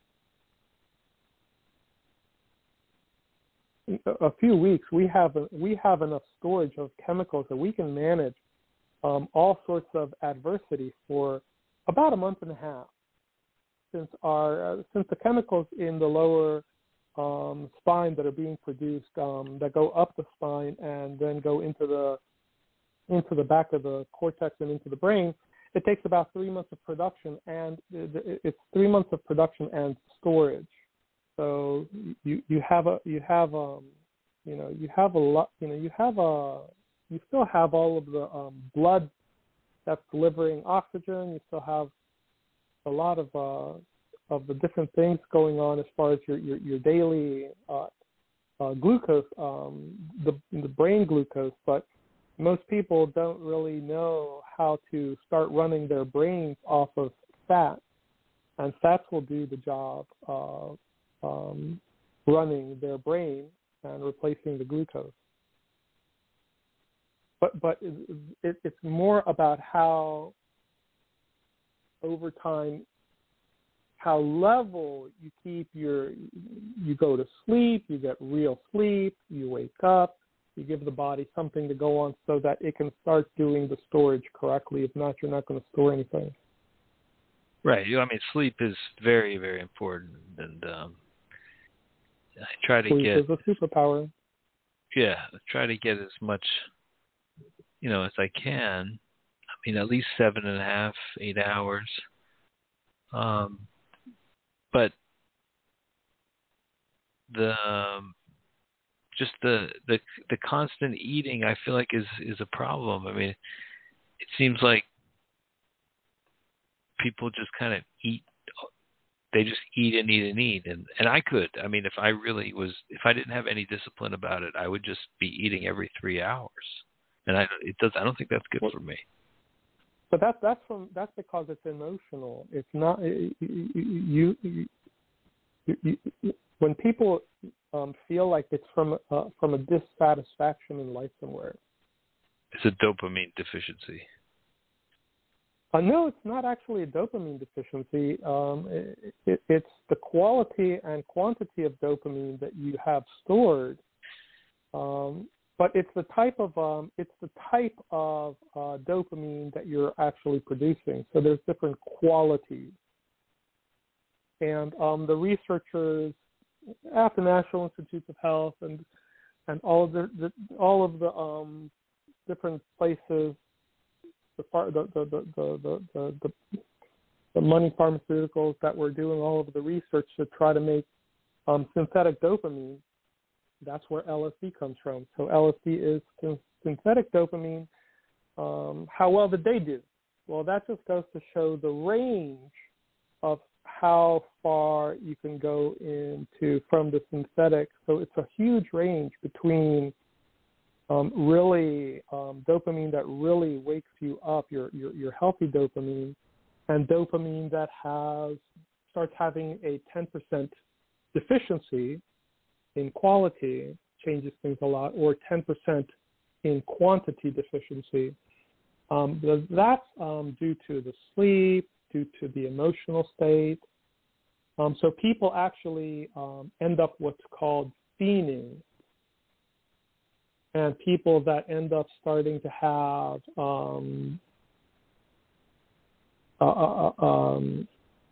A few weeks, we have a, we have enough storage of chemicals that we can manage um, all sorts of adversity for about a month and a half. Since our uh, since the chemicals in the lower um, spine that are being produced um, that go up the spine and then go into the into the back of the cortex and into the brain, it takes about three months of production, and it's three months of production and storage. So you you have a you have um you know you have a lot you know you have a you still have all of the um, blood that's delivering oxygen. You still have a lot of uh, of the different things going on as far as your your, your daily uh, uh, glucose, um, the the brain glucose, but most people don't really know how to start running their brains off of fat. and fats will do the job of um, running their brain and replacing the glucose. But but it, it, it's more about how, over time, how level you keep your, you go to sleep, you get real sleep, you wake up, you give the body something to go on so that it can start doing the storage correctly. If not, you're not going to store anything. Right. I mean, sleep is very, very important, and um, I try to sleep get. Sleep is a superpower. Yeah, I try to get as much, you know, as I can. I mean, at least seven and a half, eight hours. Um, but the um, just the the the constant eating, I feel like is is a problem. I mean, it seems like people just kind of eat. They just eat and eat and eat, and and I could. I mean, if I really was, if I didn't have any discipline about it, I would just be eating every three hours, and I it does. I don't think that's good well, for me. But that's that's from that's because it's emotional. It's not you. you, you, you, you when people um, feel like it's from uh, from a dissatisfaction in life somewhere. It's a dopamine deficiency. Uh, no, it's not actually a dopamine deficiency. Um, it, it, it's the quality and quantity of dopamine that you have stored. Um, but it's the type of um, it's the type of uh, dopamine that you're actually producing. So there's different qualities, and um, the researchers at the National Institutes of Health and and all of the, the all of the um, different places. The, the, the, the, the, the, the, the money pharmaceuticals that were doing all of the research to try to make um, synthetic dopamine, that's where L S D comes from. So L S D is synthetic dopamine. Um, how well did they do? Well, that just goes to show the range of how far you can go into from the synthetic. So it's a huge range between Um, really um, dopamine that really wakes you up, your, your your healthy dopamine, and dopamine that has starts having a ten percent deficiency in quality, changes things a lot, or ten percent in quantity deficiency. Um, that's um, due to the sleep, due to the emotional state. Um, so people actually um, end up what's called fiending. And people that end up starting to have um, uh, uh, um,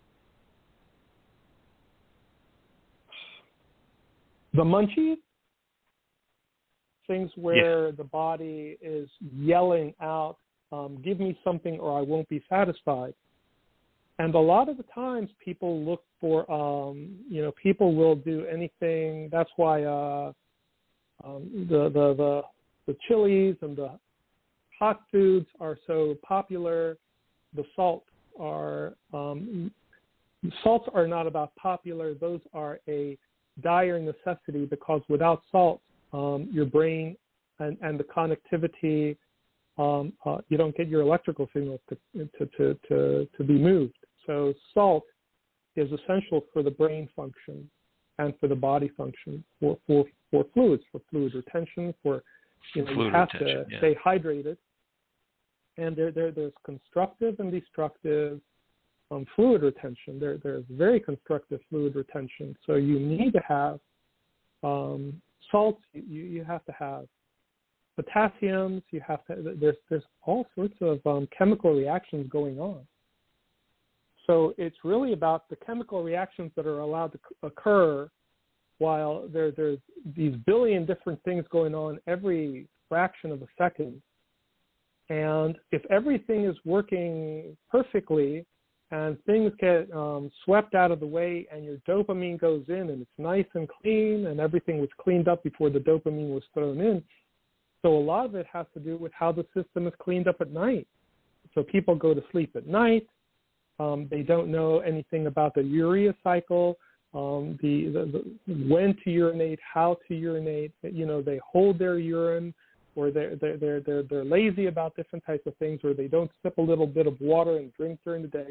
the munchies, things where yeah. the body is yelling out, um, give me something or I won't be satisfied. And a lot of the times people look for, um, you know, people will do anything. That's why uh, Um, the, the the the chilies and the hot foods are so popular. The salts are um, salts are not about popular. Those are a dire necessity because without salt, um, your brain and, and the connectivity, um, uh, you don't get your electrical signals to to, to to to be moved. So salt is essential for the brain function and for the body function, for for, for fluids, for fluid retention, for, you know, you have to yeah. stay hydrated. And there, there there's constructive and destructive um, fluid retention. There There's very constructive fluid retention. So you need to have um, salts, you, you have to have potassiums, you have to, there's, there's all sorts of um, chemical reactions going on. So it's really about the chemical reactions that are allowed to occur while there, there's these billion different things going on every fraction of a second. And if everything is working perfectly and things get um, swept out of the way and your dopamine goes in and it's nice and clean and everything was cleaned up before the dopamine was thrown in. So a lot of it has to do with how the system is cleaned up at night. So people go to sleep at night. Um, they don't know anything about the urea cycle, um, the, the, the when to urinate, how to urinate. You know, they hold their urine, or they're they're they're they're, they're lazy about different types of things, or they don't sip a little bit of water and drink during the day.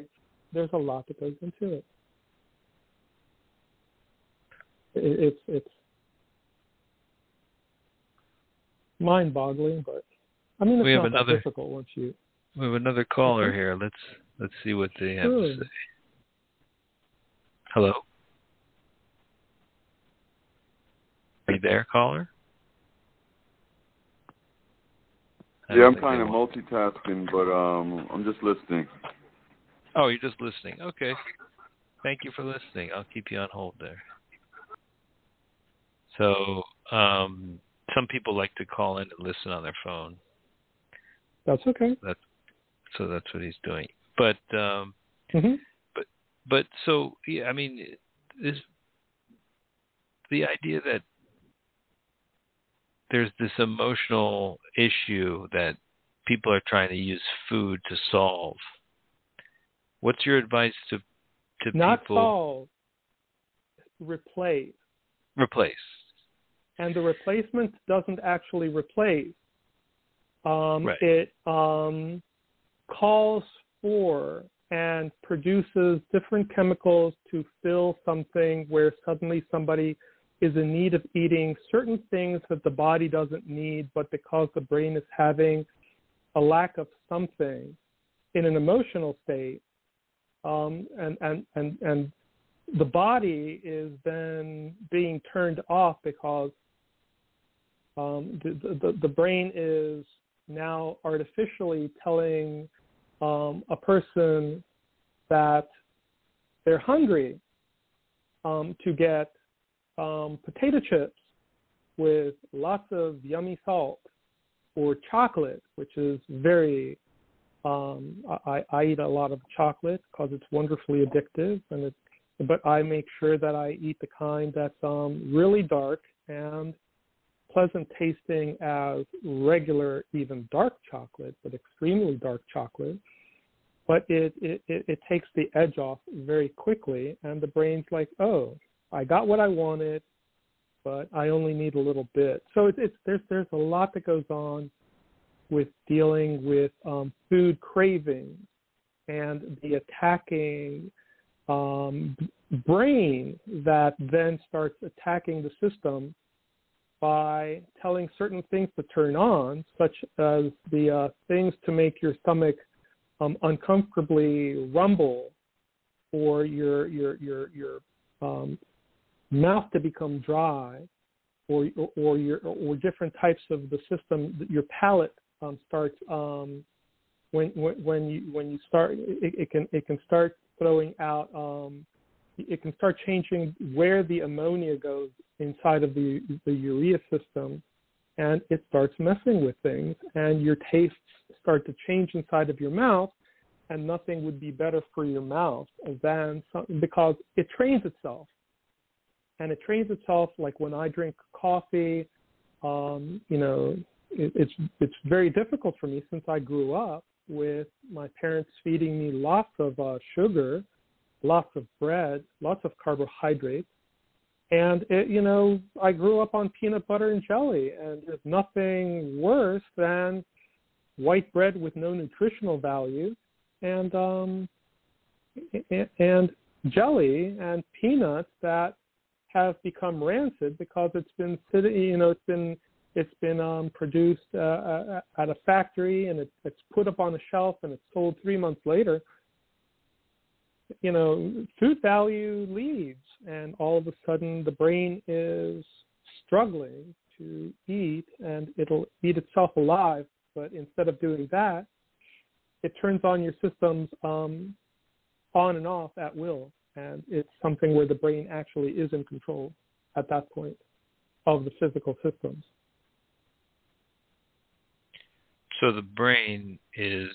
there's a lot that goes into it. it it's it's mind-boggling, but I mean, it's we have not another, that difficult once you. We have another caller here. Let's let's see what they have Sure. to say. Hello. Are you there, caller? I Yeah, don't I'm think kind they of want- multitasking, but um, I'm just listening. Oh, you're just listening. Okay. Thank you for listening. I'll keep you on hold there. So, um, some people like to call in and listen on their phone. That's okay. That's so that's what he's doing. But um, Mm-hmm. but but so yeah, I mean, this the idea that there's this emotional issue that people are trying to use food to solve. What's your advice to to Not people? solve, replace. Replace. And the replacement doesn't actually replace. Um, Right. It um, calls for and produces different chemicals to fill something where suddenly somebody is in need of eating certain things that the body doesn't need, but because the brain is having a lack of something in an emotional state, um, and, and, and, and the body is then being turned off because um, the, the, the brain is now artificially telling um, a person that they're hungry um, to get um, potato chips with lots of yummy salt, or chocolate, which is very, um, I, I eat a lot of chocolate because it's wonderfully addictive, and it, but I make sure that I eat the kind that's um, really dark and pleasant tasting as regular, even dark chocolate, but extremely dark chocolate. But it, it, it, it takes the edge off very quickly, and the brain's like, oh, I got what I wanted, but I only need a little bit. So it's, it's there's there's a lot that goes on with dealing with um, food cravings and the attacking um, brain that then starts attacking the system by telling certain things to turn on, such as the uh, things to make your stomach um, uncomfortably rumble, or your your your your um, mouth to become dry, or or your or different types of the system. Your palate um, starts um, when, when when you when you start it, it can it can start throwing out. Um, it can start changing where the ammonia goes inside of the the urea system, and it starts messing with things, and your tastes start to change inside of your mouth, and nothing would be better for your mouth than something, because it trains itself. And it trains itself, like when I drink coffee, um, you know, it, it's it's very difficult for me since I grew up with my parents feeding me lots of uh, sugar, lots of bread, lots of carbohydrates. And, it, you know, I grew up on peanut butter and jelly, and there's nothing worse than white bread with no nutritional value, and um, and jelly and peanuts that have become rancid because it's been, you know, it's been it's been um, produced uh, at a factory, and it, it's put up on a shelf and it's sold three months later. You know, food value leaves, and all of a sudden the brain is struggling to eat, and it'll eat itself alive. But instead of doing that, it turns on your systems um, on and off at will. And it's something where the brain actually is in control at that point of the physical systems. So the brain is,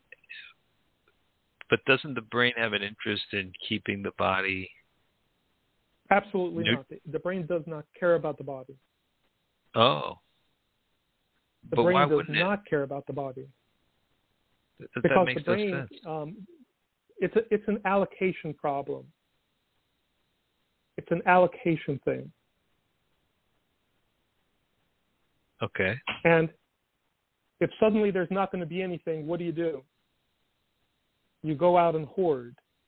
but doesn't the brain have an interest in keeping the body? Absolutely New- not. The brain does not care about the body. Oh. The But brain why does wouldn't not care about the body. it? That, Because that makes the brain, no sense. um, it's a, it's an allocation problem. It's an allocation thing. Okay. And if suddenly there's not going to be anything, what do you do? You go out and hoard.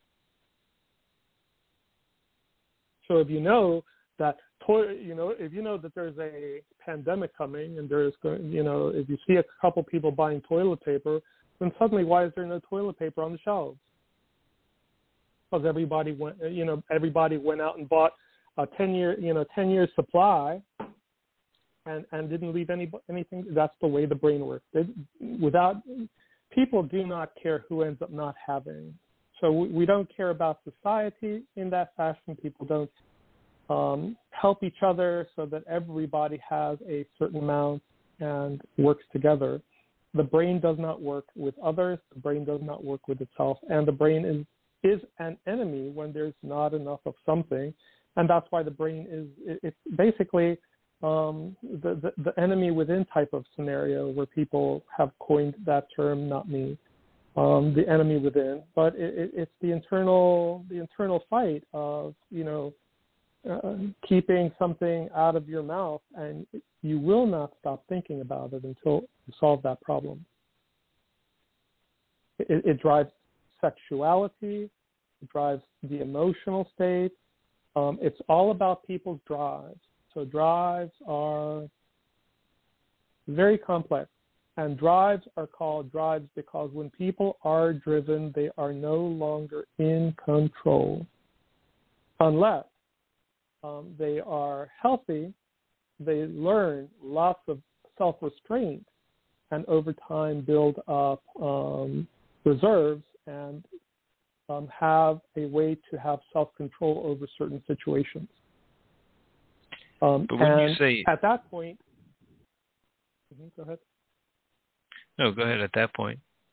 So if you know that toilet, you know, if you know that there's a pandemic coming and there's, you know, if you see a couple people buying toilet paper, then suddenly why is there no toilet paper on the shelves? Because everybody went, you know, everybody went out and bought a ten year, you know, ten year supply, and and didn't leave any anything. That's the way the brain works. They, without people do not care who ends up not having. So we, we don't care about society in that fashion. People don't um, help each other so that everybody has a certain amount and works together. The brain does not work with others. The brain does not work with itself, and the brain is is an enemy when there's not enough of something, and that's why the brain is it, it's basically um, the, the the enemy within type of scenario where people have coined that term, not me, um, the enemy within. But it, it, it's the internal the internal fight of you know uh, keeping something out of your mouth, and you will not stop thinking about it until you solve that problem. It, it drives sexuality, it drives the emotional state. Um, it's all about people's drives. So drives are very complex. And drives are called drives because when people are driven, they are no longer in control. Unless um, they are healthy, they learn lots of self-restraint and over time build up um, reserves and um, have a way to have self-control over certain situations. Um, but when and you say at that point, mm-hmm, go ahead. No, go ahead. At that point,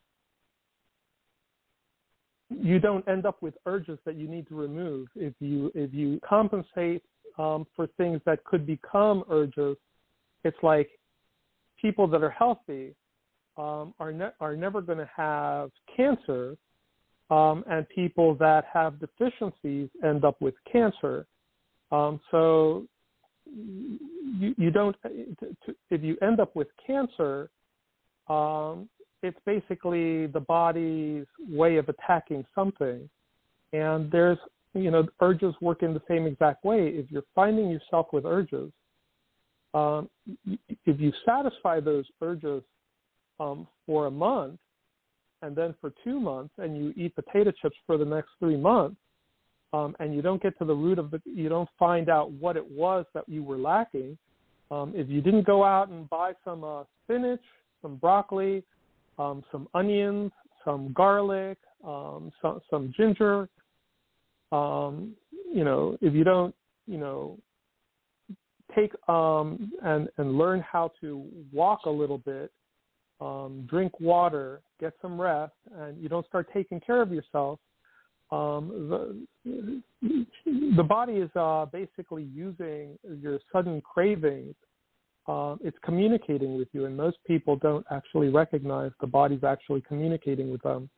you don't end up with urges that you need to remove. If you if you compensate um, for things that could become urges, it's like people that are healthy um, are ne- are never going to have cancer. Um, and people that have deficiencies end up with cancer. Um, so you, you don't, to, to, if you end up with cancer, um, it's basically the body's way of attacking something. And there's, you know, urges work in the same exact way. If you're finding yourself with urges, um, if you satisfy those urges um, for a month, and then for two months, and you eat potato chips for the next three months, um, and you don't get to the root of the, you don't find out what it was that you were lacking. Um, if you didn't go out and buy some uh, spinach, some broccoli, um, some onions, some garlic, um, some, some ginger, um, you know, if you don't, you know, take um, and and learn how to walk a little bit. Um, drink water, get some rest, and you don't start taking care of yourself, um, the, the body is uh, basically using your sudden cravings. Um, it's communicating with you, and most people don't actually recognize the body's actually communicating with them.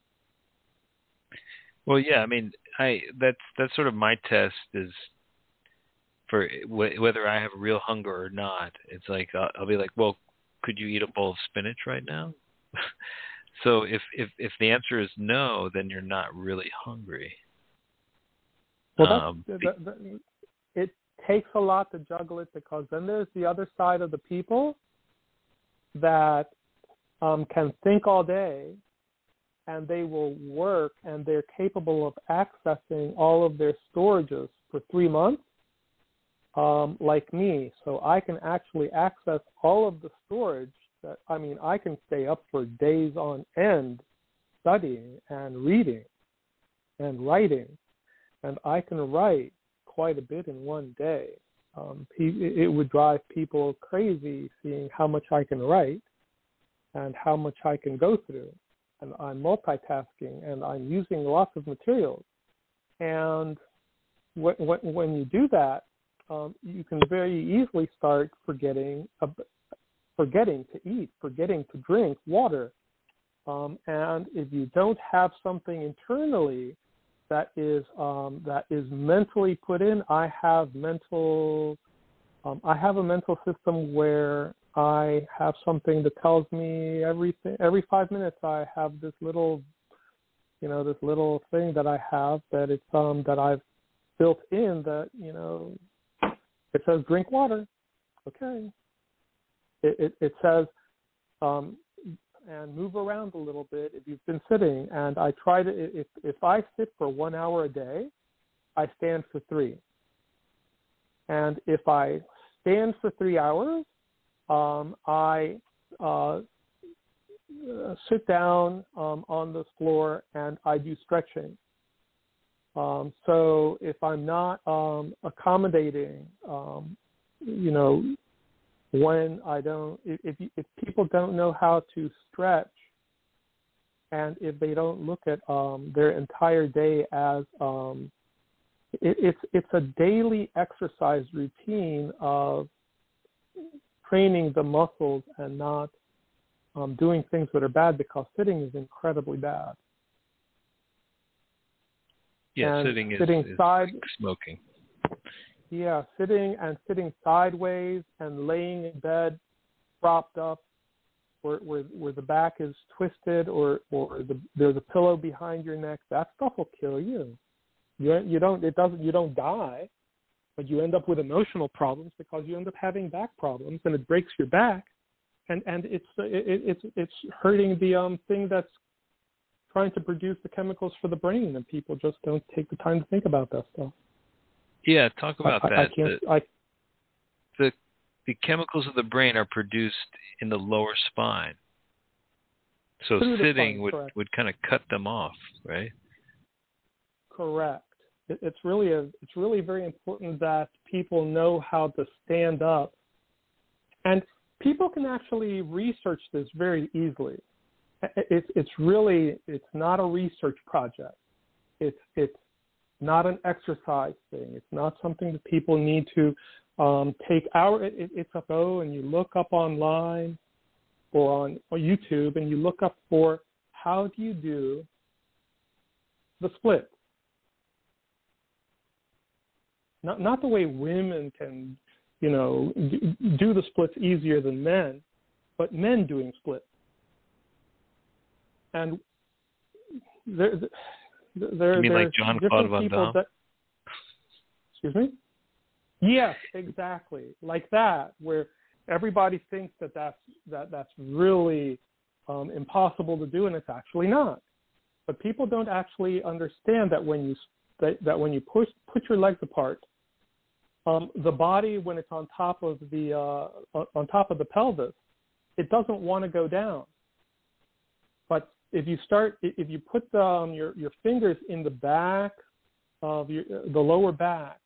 Well, yeah, I mean, I that's that's sort of my test is for w- whether I have real hunger or not. It's like uh, I'll be like, well, could you eat a bowl of spinach right now? So if, if if the answer is no, then you're not really hungry. Well, um, that's, that, that, it takes a lot to juggle it, because then there's the other side of the people that um, can think all day, and they will work, and they're capable of accessing all of their storages for three months. Um, like me, so I can actually access all of the storage. That I mean, I can stay up for days on end studying and reading and writing, and I can write quite a bit in one day. Um, it would drive people crazy seeing how much I can write and how much I can go through, and I'm multitasking and I'm using lots of materials. And when, when you do that, Um, you can very easily start forgetting, uh, forgetting to eat, forgetting to drink water. Um, and if you don't have something internally that is um, that is mentally put in, I have mental, um, I have a mental system where I have something that tells me everything. Every five minutes, I have this little, you know, this little thing that I have that it's um, that I've built in that, you know, it says drink water. Okay. It, it, it says, um, and move around a little bit if you've been sitting. And I try to, if, if I sit for one hour a day, I stand for three. And if I stand for three hours, um, I uh, sit down um, on the floor and I do stretching. Um, so if I'm not um, accommodating, um, you know, when I don't, if, if people don't know how to stretch, and if they don't look at um, their entire day as um, it, it's it's a daily exercise routine of training the muscles and not um, doing things that are bad, because sitting is incredibly bad. Yeah, and sitting is, sitting is side, like smoking. Yeah, sitting and sitting sideways and laying in bed, propped up, where where, where the back is twisted, or or the, there's a pillow behind your neck. That stuff will kill you. You you don't it doesn't you don't die, but you end up with emotional problems because you end up having back problems, and it breaks your back, and and it's it, it's it's hurting the um thing that's trying to produce the chemicals for the brain, and people just don't take the time to think about that stuff. Yeah, talk about I, that. I can't, the, I, the the chemicals of the brain are produced in the lower spine. So sitting spine, would, correct. would kind of cut them off, right? Correct. It, it's really a, it's really very important that people know how to stand up, and people can actually research this very easily. It's it's really it's not a research project. It's it's not an exercise thing. It's not something that people need to um, take our. It, it's a go and you look up online or on or YouTube and you look up for how do you do the split. Not not the way women can, you know, do the splits easier than men, but men doing splits. And there, there, You mean there's like different Jean-Claude Van people Damme? that. Excuse me? Yes, exactly, like that, where everybody thinks that that's that that's really um, impossible to do, and it's actually not. But people don't actually understand that when you that, that when you push put your legs apart, um, the body, when it's on top of the uh, on top of the pelvis, it doesn't want to go down. But if you start, if you put the, um, your your fingers in the back of your, the lower back,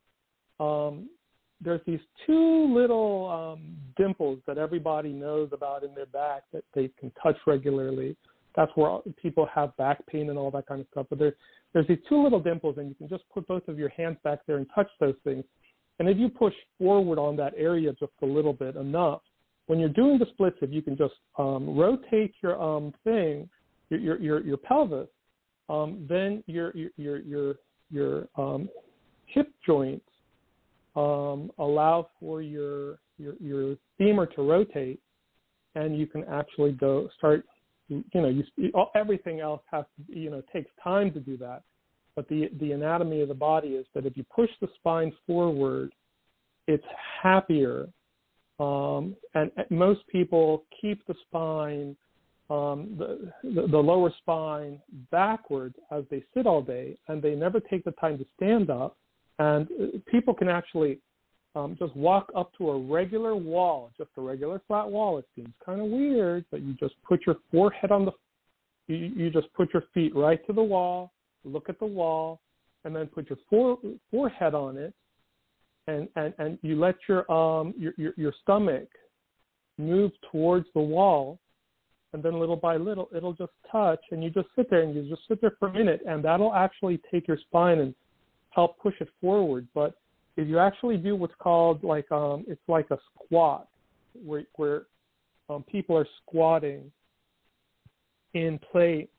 um, there's these two little um, dimples that everybody knows about in their back that they can touch regularly. That's where people have back pain and all that kind of stuff. But there, there's these two little dimples, and you can just put both of your hands back there and touch those things. And if you push forward on that area just a little bit, enough, when you're doing the splits, if you can just um, rotate your um, thing, your your your, your pelvis, um, then your your your your, your um, hip joints um, allow for your, your your femur to rotate, and you can actually go start. You know, you, everything else has to, you know, takes time to do that, but the the anatomy of the body is that if you push the spine forward, it's happier. Um, and most people keep the spine, um, the, the, the lower spine backwards as they sit all day, and they never take the time to stand up. And people can actually um, just walk up to a regular wall, just a regular flat wall. It seems kind of weird, but you just put your forehead on the, you, you just put your feet right to the wall, look at the wall, and then put your fore, forehead on it. And, and, and you let your, um, your, your your stomach move towards the wall, and then little by little it'll just touch, and you just sit there and you just sit there for a minute, and that'll actually take your spine and help push it forward. But if you actually do what's called like um, it's like a squat, where where um, people are squatting in place,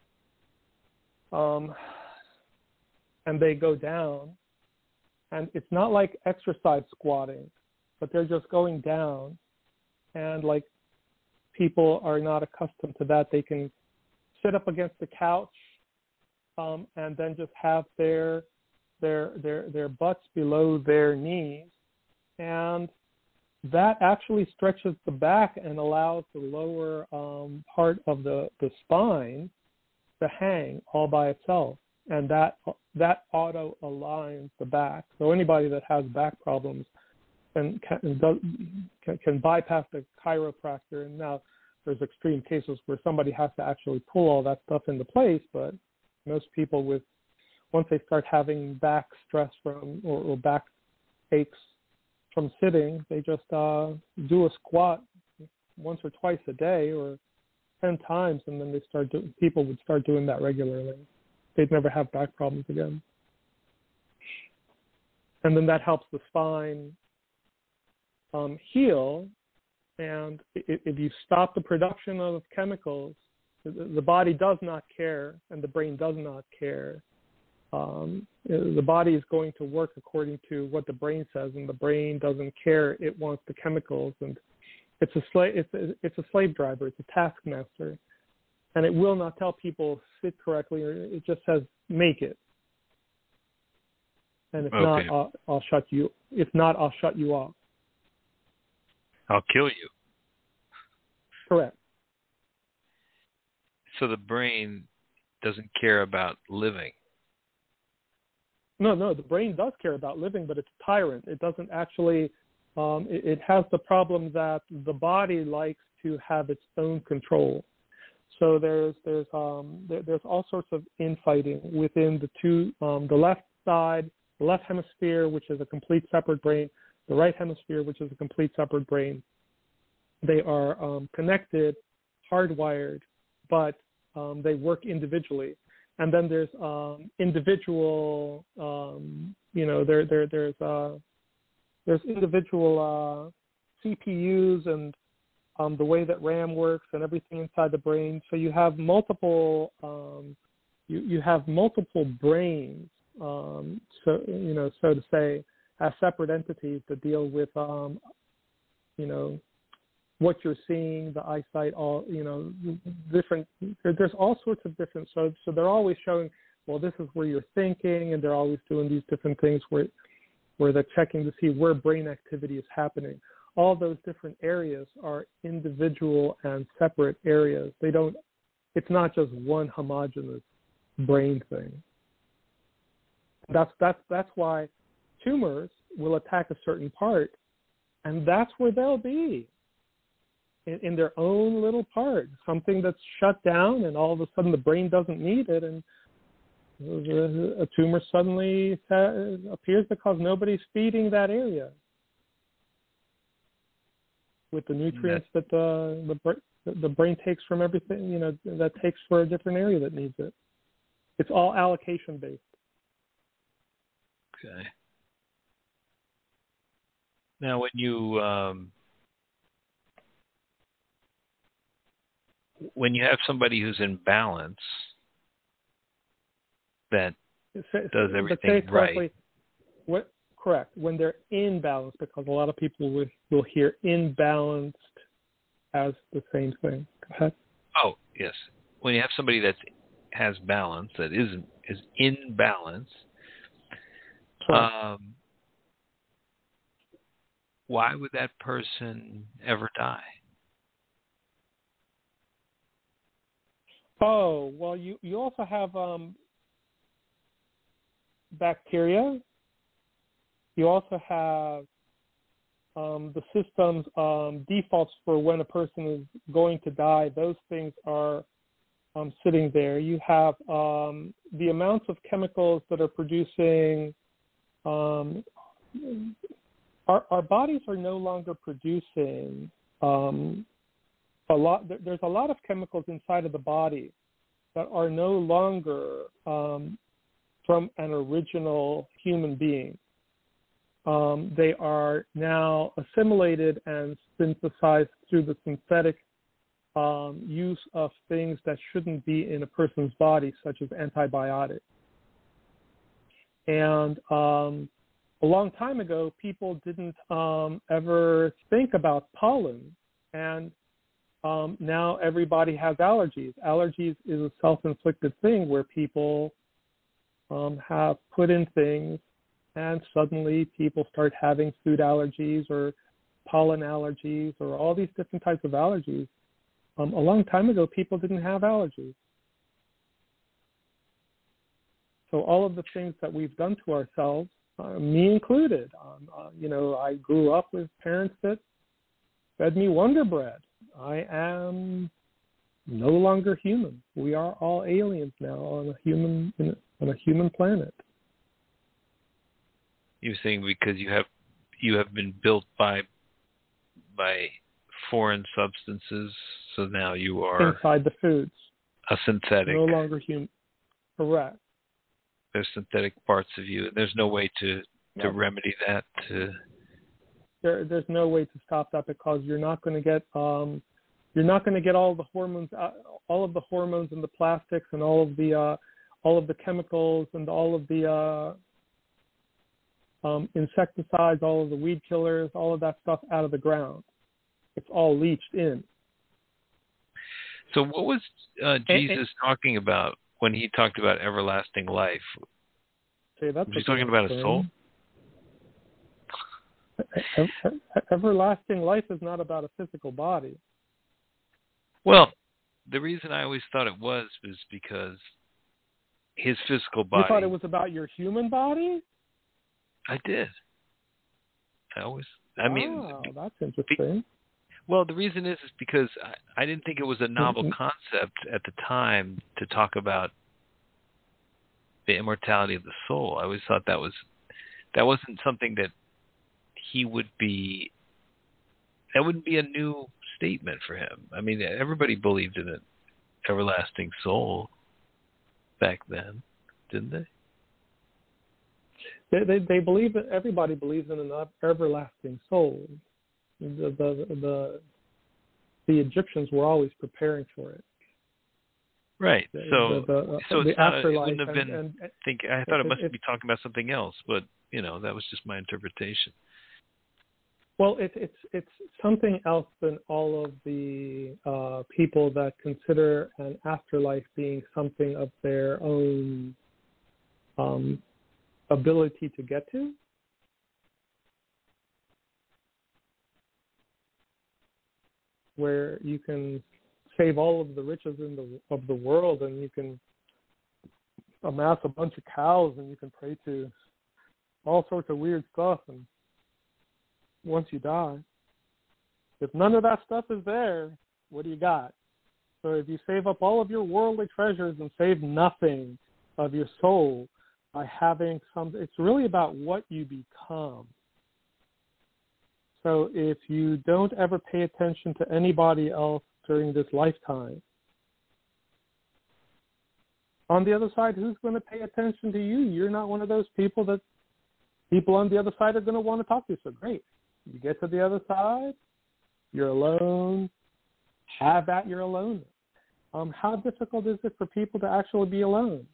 um, and they go down. And it's not like exercise squatting, but they're just going down. And like people are not accustomed to that, they can sit up against the couch um, and then just have their their their their butts below their knees, and that actually stretches the back and allows the lower um, part of the, the spine to hang all by itself, and that that auto aligns the back. So anybody that has back problems can can, does, can can bypass the chiropractor. And now there's extreme cases where somebody has to actually pull all that stuff into place, but most people with once they start having back stress from or, or back aches from sitting, they just uh, do a squat once or twice a day or ten times, and then they start do- people would start doing that regularly. They'd never have back problems again. And then that helps the spine um, heal, and if, if you stop the production of chemicals, the, the body does not care, and the brain does not care. Um, the body is going to work according to what the brain says, and the brain doesn't care. It wants the chemicals, and it's a slave. It's a, it's a slave driver. It's a taskmaster, and it will not tell people sit correctly. Or it just says make it, and if Okay. not, I'll, I'll shut you. If not, I'll shut you off. I'll kill you. Correct. So the brain doesn't care about living. No, no, the brain does care about living, but it's a tyrant. It doesn't actually, um, it, it has the problem that the body likes to have its own control. So there's there's um, there, there's all sorts of infighting within the two, um, the left side, the left hemisphere, which is a complete separate brain, the right hemisphere, which is a complete separate brain. They are um, connected, hardwired, but um, they work individually. And then there's um, individual, um, you know, there there there's uh, there's individual uh, C P Us and um, the way that RAM works and everything inside the brain. So you have multiple, um, you you have multiple brains, um, so you know, so to say, as separate entities that deal with, um, you know, what you're seeing, the eyesight, all, you know, different, there's all sorts of different, so, so they're always showing, well, this is where you're thinking, and they're always doing these different things where, where they're checking to see where brain activity is happening. All those different areas are individual and separate areas. They don't, it's not just one homogeneous brain thing. That's, that's, that's why tumors will attack a certain part, and that's where they'll be. In, in their own little part, something that's shut down, and all of a sudden the brain doesn't need it, and a tumor suddenly appears because nobody's feeding that area with the nutrients that the the, the brain takes from everything, you know, that takes for a different area that needs it. It's all allocation based. Okay. Now, when you um, when you have somebody who's in balance, that does everything right. What, correct. When they're in balance, because a lot of people will, will hear imbalanced as the same thing. Go ahead. Oh, yes. When you have somebody that has balance, that isn't is in balance, um, why would that person ever die? Oh, well, you, you also have um, bacteria. You also have um, the system's um, defaults for when a person is going to die. Those things are um, sitting there. You have um, the amounts of chemicals that are producing. Um, our, our bodies are no longer producing um, a lot. There's a lot of chemicals inside of the body that are no longer um, from an original human being. Um, they are now assimilated and synthesized through the synthetic um, use of things that shouldn't be in a person's body, such as antibiotics. And um, a long time ago, people didn't um, ever think about pollen, and um, now everybody has allergies. Allergies is a self-inflicted thing where people um, have put in things, and suddenly people start having food allergies or pollen allergies or all these different types of allergies. Um, a long time ago, people didn't have allergies. So all of the things that we've done to ourselves, uh, me included, um, uh, you know, I grew up with parents that fed me Wonder Bread. I am no longer human. We are all aliens now on a human on a human planet. You're saying because you have you have been built by by foreign substances, so now you are inside the foods. A synthetic. No longer human. Correct. There's synthetic parts of you. There's no way to, to no. remedy that. To there, there's no way to stop that because you're not going to get um, you're not going to get all the hormones, uh, all of the hormones and the plastics and all of the uh, all of the chemicals and all of the uh, um, insecticides, all of the weed killers, all of that stuff out of the ground. It's all leached in. So what was uh, Jesus and, and, talking about when he talked about everlasting life? See, that's was he talking about thing. a soul? Everlasting life is not about a physical body. Well, the reason I always thought it was was because his physical body... You thought it was about your human body? I did. I always... I mean... Oh, that's interesting. Be, well, the reason is, is because I, I didn't think it was a novel mm-hmm. concept at the time to talk about the immortality of the soul. I always thought that was that wasn't something that he would be... That wouldn't be a new statement for him. I mean, everybody believed in an everlasting soul back then, didn't they? They they, they believe that everybody believes in an everlasting soul. The, the the the Egyptians were always preparing for it. Right. The, so the, the, so the it's not a, it wouldn't have and, been. And, and, think I thought it, it must it, be talking about something else, but you know that was just my interpretation. Well, it, it's it's something else than all of the uh, people that consider an afterlife being something of their own um, ability to get to. Where you can save all of the riches in the of the world, and you can amass a bunch of cows, and you can pray to all sorts of weird stuff. And once you die, if none of that stuff is there, what do you got? So if you save up all of your worldly treasures and save nothing of your soul by having some, it's really about what you become. So if you don't ever pay attention to anybody else during this lifetime, on the other side, who's going to pay attention to you? You're not one of those people that people on the other side are going to want to talk to you. So great. You get to the other side, you're alone. Have at your aloneness. Um, how difficult is it for people to actually be alone?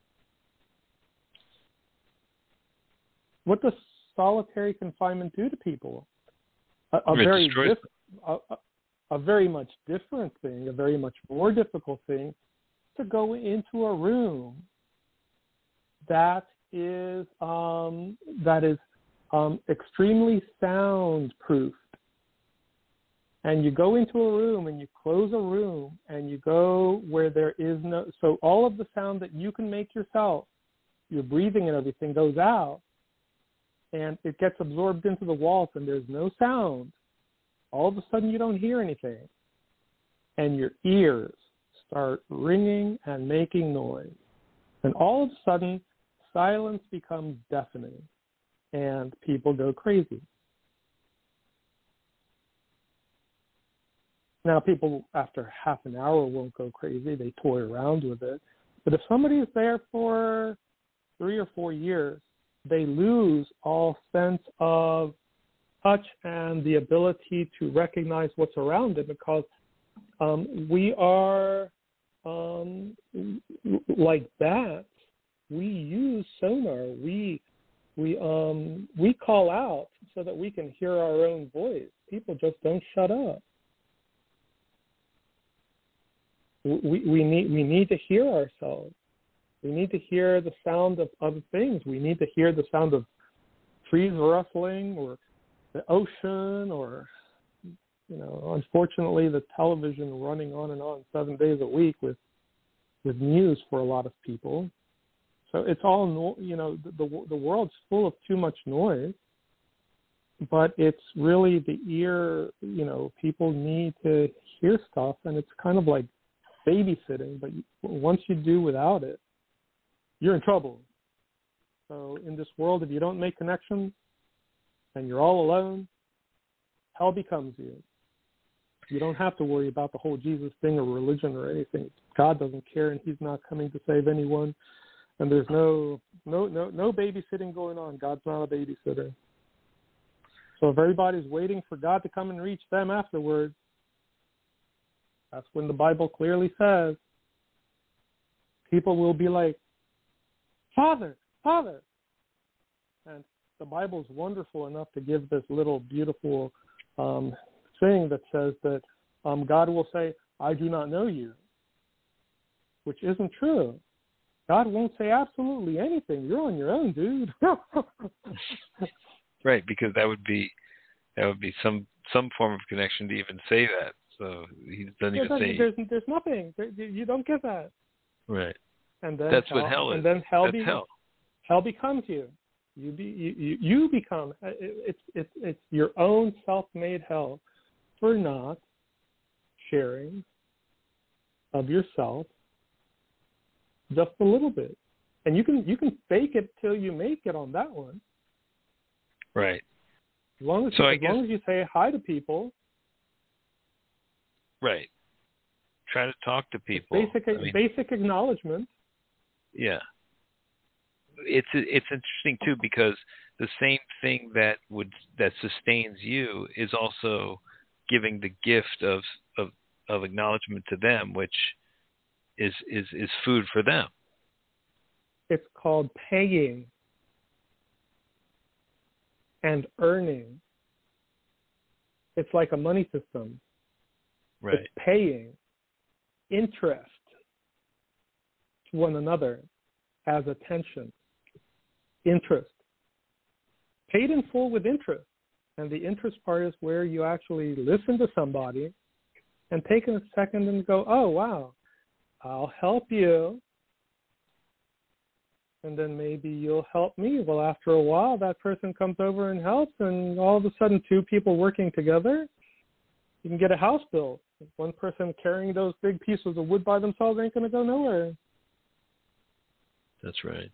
What does solitary confinement do to people? A, a very diff- a, a, a very much different thing, a very much more difficult thing, to go into a room that is um, that is um, extremely soundproofed, and you go into a room and you close a room and you go where there is no, so all of the sound that you can make yourself, your breathing and everything goes out. And it gets absorbed into the walls, and there's no sound. All of a sudden, you don't hear anything. And your ears start ringing and making noise. And all of a sudden, silence becomes deafening, and people go crazy. Now, people, after half an hour, won't go crazy. They toy around with it. But if somebody is there for three or four years, they lose all sense of touch and the ability to recognize what's around them, because um, we are um, like bats. We use sonar. We we um, we call out so that we can hear our own voice. People just don't shut up. We we need we need to hear ourselves. We need to hear the sound of other things. We need to hear the sound of trees rustling or the ocean or, you know, unfortunately the television running on and on seven days a week with with news for a lot of people. So it's all, you know, the, the, the world's full of too much noise, but it's really the ear, you know, people need to hear stuff, and it's kind of like babysitting, but once you do without it, you're in trouble. So in this world, if you don't make connections and you're all alone, hell becomes you. You don't have to worry about the whole Jesus thing or religion or anything. God doesn't care, and he's not coming to save anyone. And there's no no no no babysitting going on. God's not a babysitter. So if everybody's waiting for God to come and reach them afterwards, that's when the Bible clearly says people will be like, Father, Father. And the Bible's wonderful enough to give this little beautiful um, thing that says that um, God will say, I do not know you, which isn't true. God won't say absolutely anything. You're on your own, dude. Right, because that would be that would be some some form of connection to even say that. So he doesn't yeah, even say. There's there's nothing. There, you don't get that. Right. And then that's hell, what hell is. And then hell, that's be, hell. hell becomes you. You be you, you, you become. It's it's it's your own self-made hell for not sharing of yourself just a little bit. And you can you can fake it till you make it on that one. Right. As long as, so you, I as, guess, long as you say hi to people. Right. Try to talk to people. Basic I mean, basic acknowledgement. Yeah. It's it's interesting too, because the same thing that would that sustains you is also giving the gift of of, of acknowledgement to them, which is, is is food for them. It's called paying and earning. It's like a money system. Right. It's paying interest to one another as attention. Interest. Paid in full with interest. And the interest part is where you actually listen to somebody and take a second and go, oh, wow, I'll help you. And then maybe you'll help me. Well, after a while, that person comes over and helps, and all of a sudden, two people working together, you can get a house built. One person carrying those big pieces of wood by themselves ain't going to go nowhere. That's right.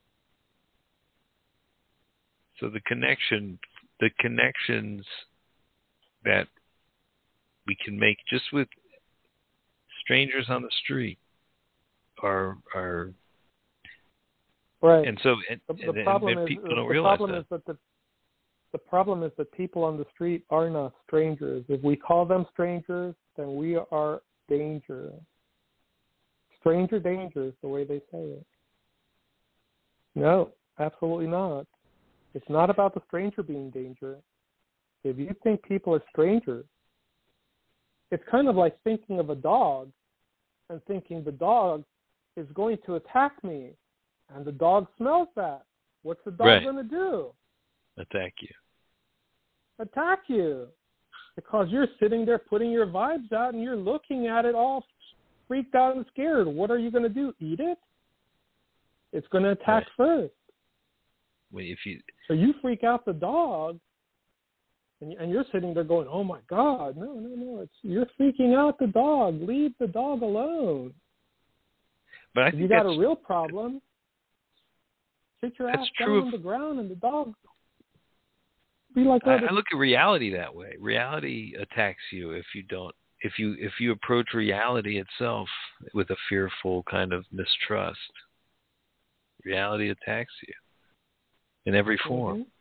So the connection, the connections that we can make just with strangers on the street are are right. And so, and, the, the and, problem and is people the don't realize problem that. is that the the problem is that people on the street are not strangers. If we call them strangers, then we are danger. Stranger danger is the way they say it. No, absolutely not. It's not about the stranger being danger. If you think people are strangers, it's kind of like thinking of a dog and thinking the dog is going to attack me, and the dog smells that. What's the dog Right. going to do? Attack you. Attack you. Because you're sitting there putting your vibes out and you're looking at it all freaked out and scared. What are you going to do? Eat it? It's going to attack Right. first. Well, if you So you freak out the dog, and, and you're sitting there going, "Oh my God, no, no, no! It's you're freaking out the dog. Leave the dog alone." But I If think you got that's, a real problem, sit your that's ass true down of- on the ground, and the dog be like I, that. I look at reality that way. Reality attacks you if you don't. If you if you approach reality itself with a fearful kind of mistrust, reality attacks you in every form. Mm-hmm.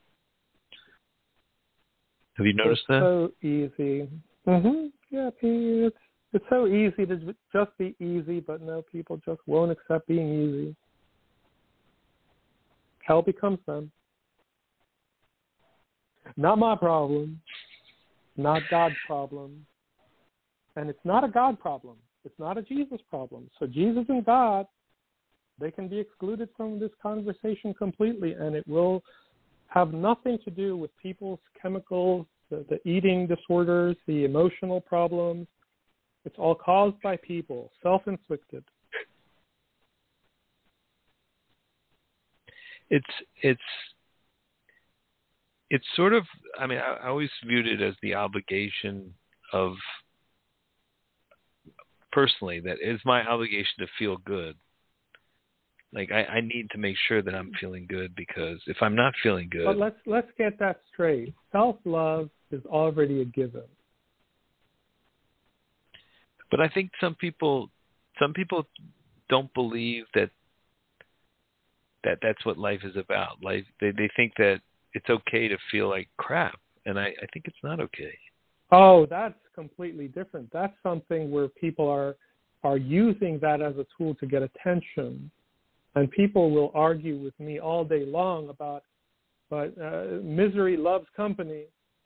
Have you noticed it's that? so easy. Mm-hmm. Yeah, P, it's it's so easy to just be easy, but no, people just won't accept being easy. Hell becomes them. Not my problem. Not God's problem. And it's not a God problem. It's not a Jesus problem. So Jesus and God, They can be excluded from this conversation completely, and it will have nothing to do with people's chemicals, the, the eating disorders, the emotional problems. It's all caused by people, self-inflicted. It's it's it's sort of. I mean, I, I always viewed it as the obligation of, personally, that it's my obligation to feel good. Like I, I need to make sure that I'm feeling good, because if I'm not feeling good, but let's let's get that straight. Self-love is already a given. But I think some people, some people don't believe that that that's what life is about. Life, they they think that it's okay to feel like crap, and I, I think it's not okay. Oh, that's completely different. That's something where people are are using that as a tool to get attention, and people will argue with me all day long about, but uh, misery loves company.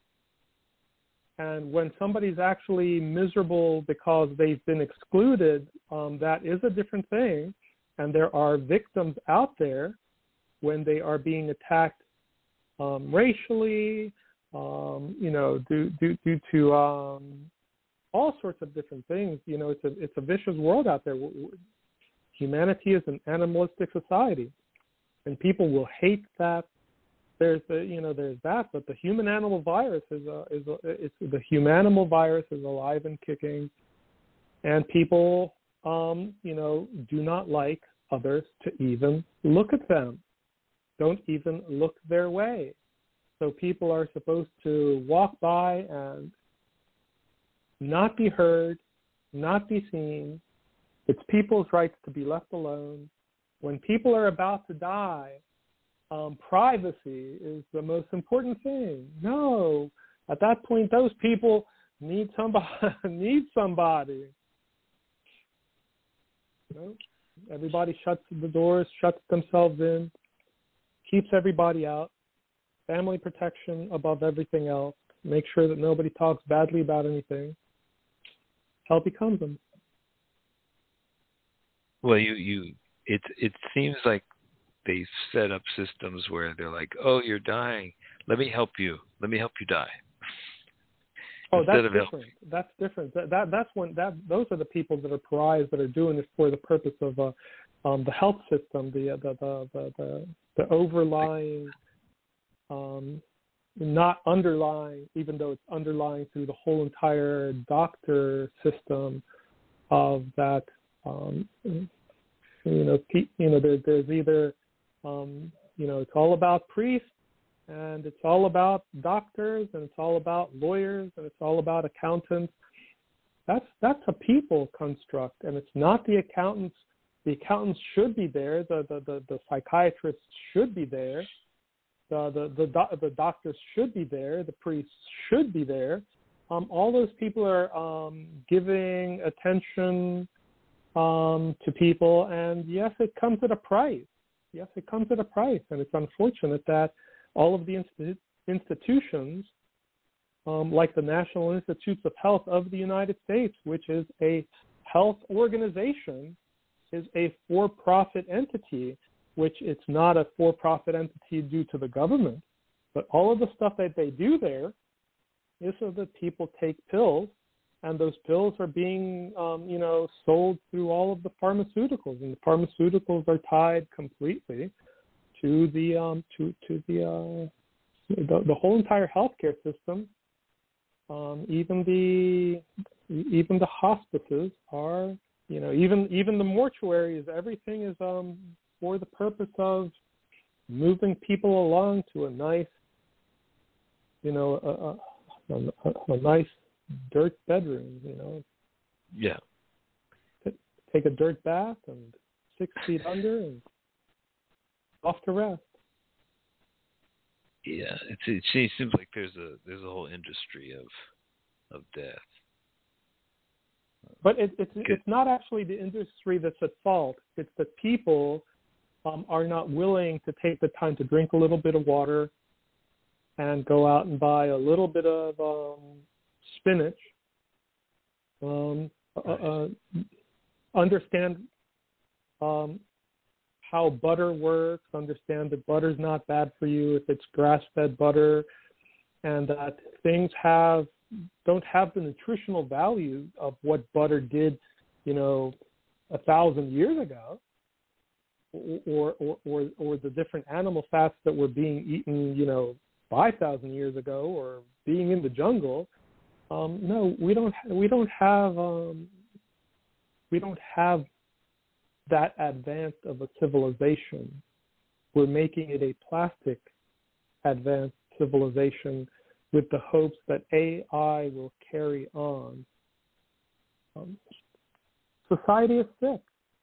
And when somebody's actually miserable because they've been excluded, um, that is a different thing. And there are victims out there when they are being attacked um, racially, um, you know, due, due, due to um, all sorts of different things. You know, it's a it's a vicious world out there. Humanity is an animalistic society, and people will hate that. There's the, you know, there's that, but the human animal virus is a, is a, it's the human animal virus is alive and kicking, and people, um, you know, do not like others to even look at them, don't even look their way. So people are supposed to walk by and not be heard, not be seen. It's people's rights to be left alone. When people are about to die, Um, privacy is the most important thing. No, at that point, those people need somebody. need somebody. You know? Everybody shuts the doors, shuts themselves in, keeps everybody out. Family protection above everything else. Make sure that nobody talks badly about anything. Help becomes them. Well, you you it it seems like they set up systems where they're like, "Oh, you're dying. Let me help you. Let me help you die." Oh, Instead that's of different. helping. That's different. That, that that's when that those are the people that are pariahs that are doing it for the purpose of uh, um, the health system, the the the the, the, the overlying, um, not underlying, even though it's underlying through the whole entire doctor system of that. Um, you know, pe- you know, there, there's either Um, you know, it's all about priests, and it's all about doctors, and it's all about lawyers, and it's all about accountants. That's that's a people construct, and it's not the accountants. The accountants should be there. The the the, the psychiatrists should be there. The the the, do- the doctors should be there. The priests should be there. Um, all those people are um, giving attention um, to people, and yes, it comes at a price. Yes, it comes at a price, and it's unfortunate that all of the inst- institutions, um, like the National Institutes of Health of the United States, which is a health organization, is a for-profit entity, which it's not a for-profit entity due to the government, but all of the stuff that they do there is so that people take pills, and those pills are being, um, you know, sold through all of the pharmaceuticals, and the pharmaceuticals are tied completely to the um, to to the, uh, the the whole entire healthcare system. Um, even the even the hospices are, you know, even even the mortuaries. Everything is um, for the purpose of moving people along to a nice, you know, a, a, a, a nice. dirt bedroom, you know. Yeah. Take a dirt bath and six feet under and off to rest. Yeah, it's, it seems like there's a there's a whole industry of of death. But it, it's Good. It's not actually the industry that's at fault. It's that people um, are not willing to take the time to drink a little bit of water and go out and buy a little bit of um, spinach, um, uh, uh, understand um, how butter works, understand that butter's not bad for you if it's grass-fed butter, and that things have don't have the nutritional value of what butter did, you know, a thousand years ago, or or or, or the different animal fats that were being eaten, you know, five thousand years ago, or being in the jungle. Um, no, we don't. We don't have. Um, we don't have that advanced of a civilization. We're making it a plastic advanced civilization with the hopes that A I will carry on. Um, society is sick.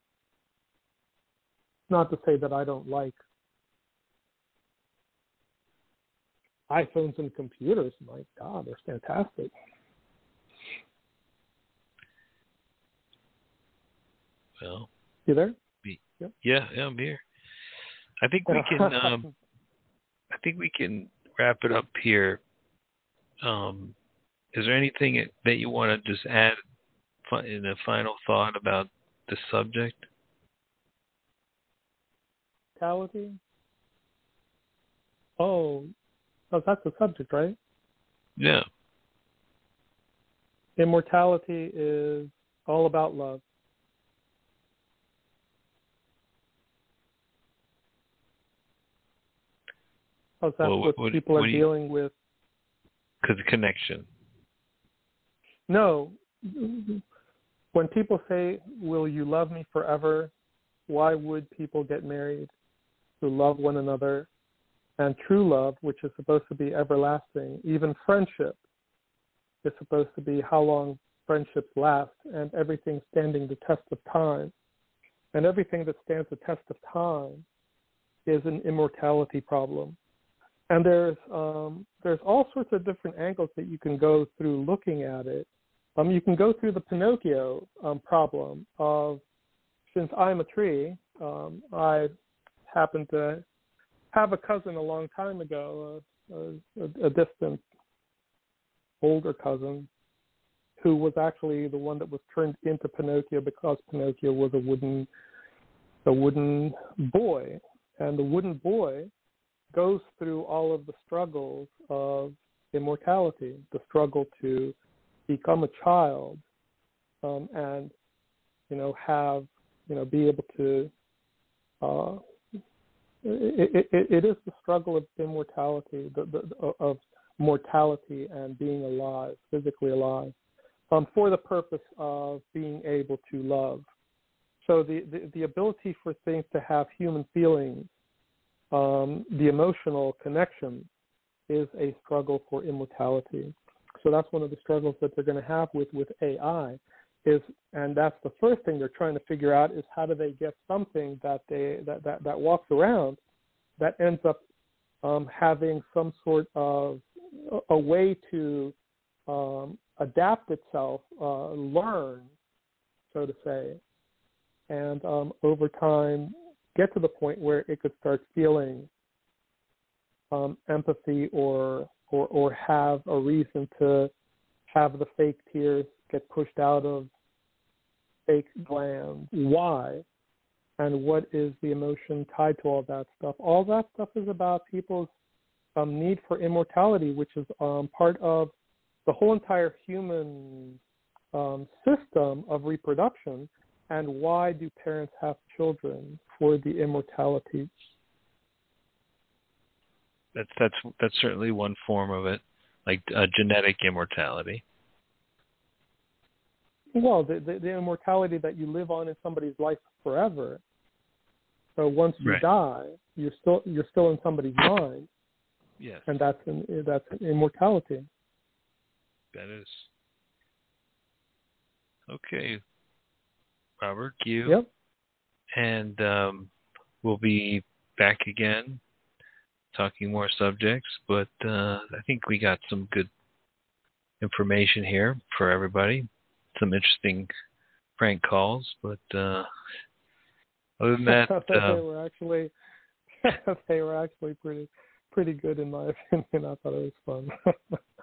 Not to say that I don't like iPhones and computers. My God, they're fantastic. Well, you there? Me. Yep. Yeah, yeah, I'm here. I think we can. Um, I think we can wrap it up here. Um, is there anything that you want to just add in a final thought about the subject? Mortality? Oh, oh, that's the subject, right? Yeah. Immortality is all about love. Because that's well, what, what people what are you, dealing with. Because the connection. No. When people say, will you love me forever, why would people get married who love one another? And true love, which is supposed to be everlasting, even friendship is supposed to be how long friendships last, and everything standing the test of time. And everything that stands the test of time is an immortality problem. And there's um, there's all sorts of different angles that you can go through looking at it. Um, you can go through the Pinocchio um, problem of, since I'm a tree, um, I happen to have a cousin a long time ago, a, a, a distant older cousin, who was actually the one that was turned into Pinocchio because Pinocchio was a wooden a wooden boy. And the wooden boy goes through all of the struggles of immortality, the struggle to become a child um, and, you know, have, you know, be able to, uh, it, it, it is the struggle of immortality, the, the, of mortality and being alive, physically alive, um, for the purpose of being able to love. So the, the, the ability for things to have human feelings, um, the emotional connection, is a struggle for immortality. So that's one of the struggles that they're going to have with, with A I, is, and that's the first thing they're trying to figure out, is how do they get something that they that, that, that walks around that ends up um, having some sort of a, a way to um, adapt itself, uh, learn, so to say, and um, over time get to the point where it could start feeling um, empathy or, or or have a reason to have the fake tears get pushed out of fake glands. Why? And what is the emotion tied to all that stuff? All that stuff is about people's um, need for immortality, which is um, part of the whole entire human um, system of reproduction. And why do parents have children? For the immortality. That's that's that's certainly one form of it, like uh, genetic immortality. Well, the, the, the immortality that you live on in somebody's life forever. So once you right. die, you're still you're still in somebody's mind. Yes. And that's an that's an immortality. That is. Okay. Robert, you. Yep. And um, we'll be back again talking more subjects, but uh, I think we got some good information here for everybody. Some interesting prank calls, but uh, other than that, they uh, were actually they were actually pretty pretty good in my opinion. I thought it was fun.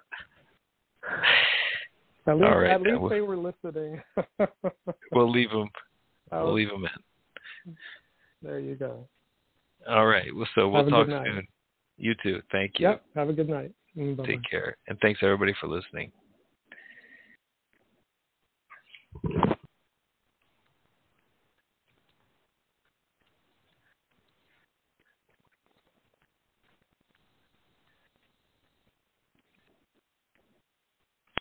At least, right, at least we'll, they were listening. we'll leave them. Was, we'll leave them in. There you go. All right. Well, so we'll Have a talk good night. soon. You too. Thank you. Yep. Have a good night. Bye-bye. Take care. And thanks everybody for listening.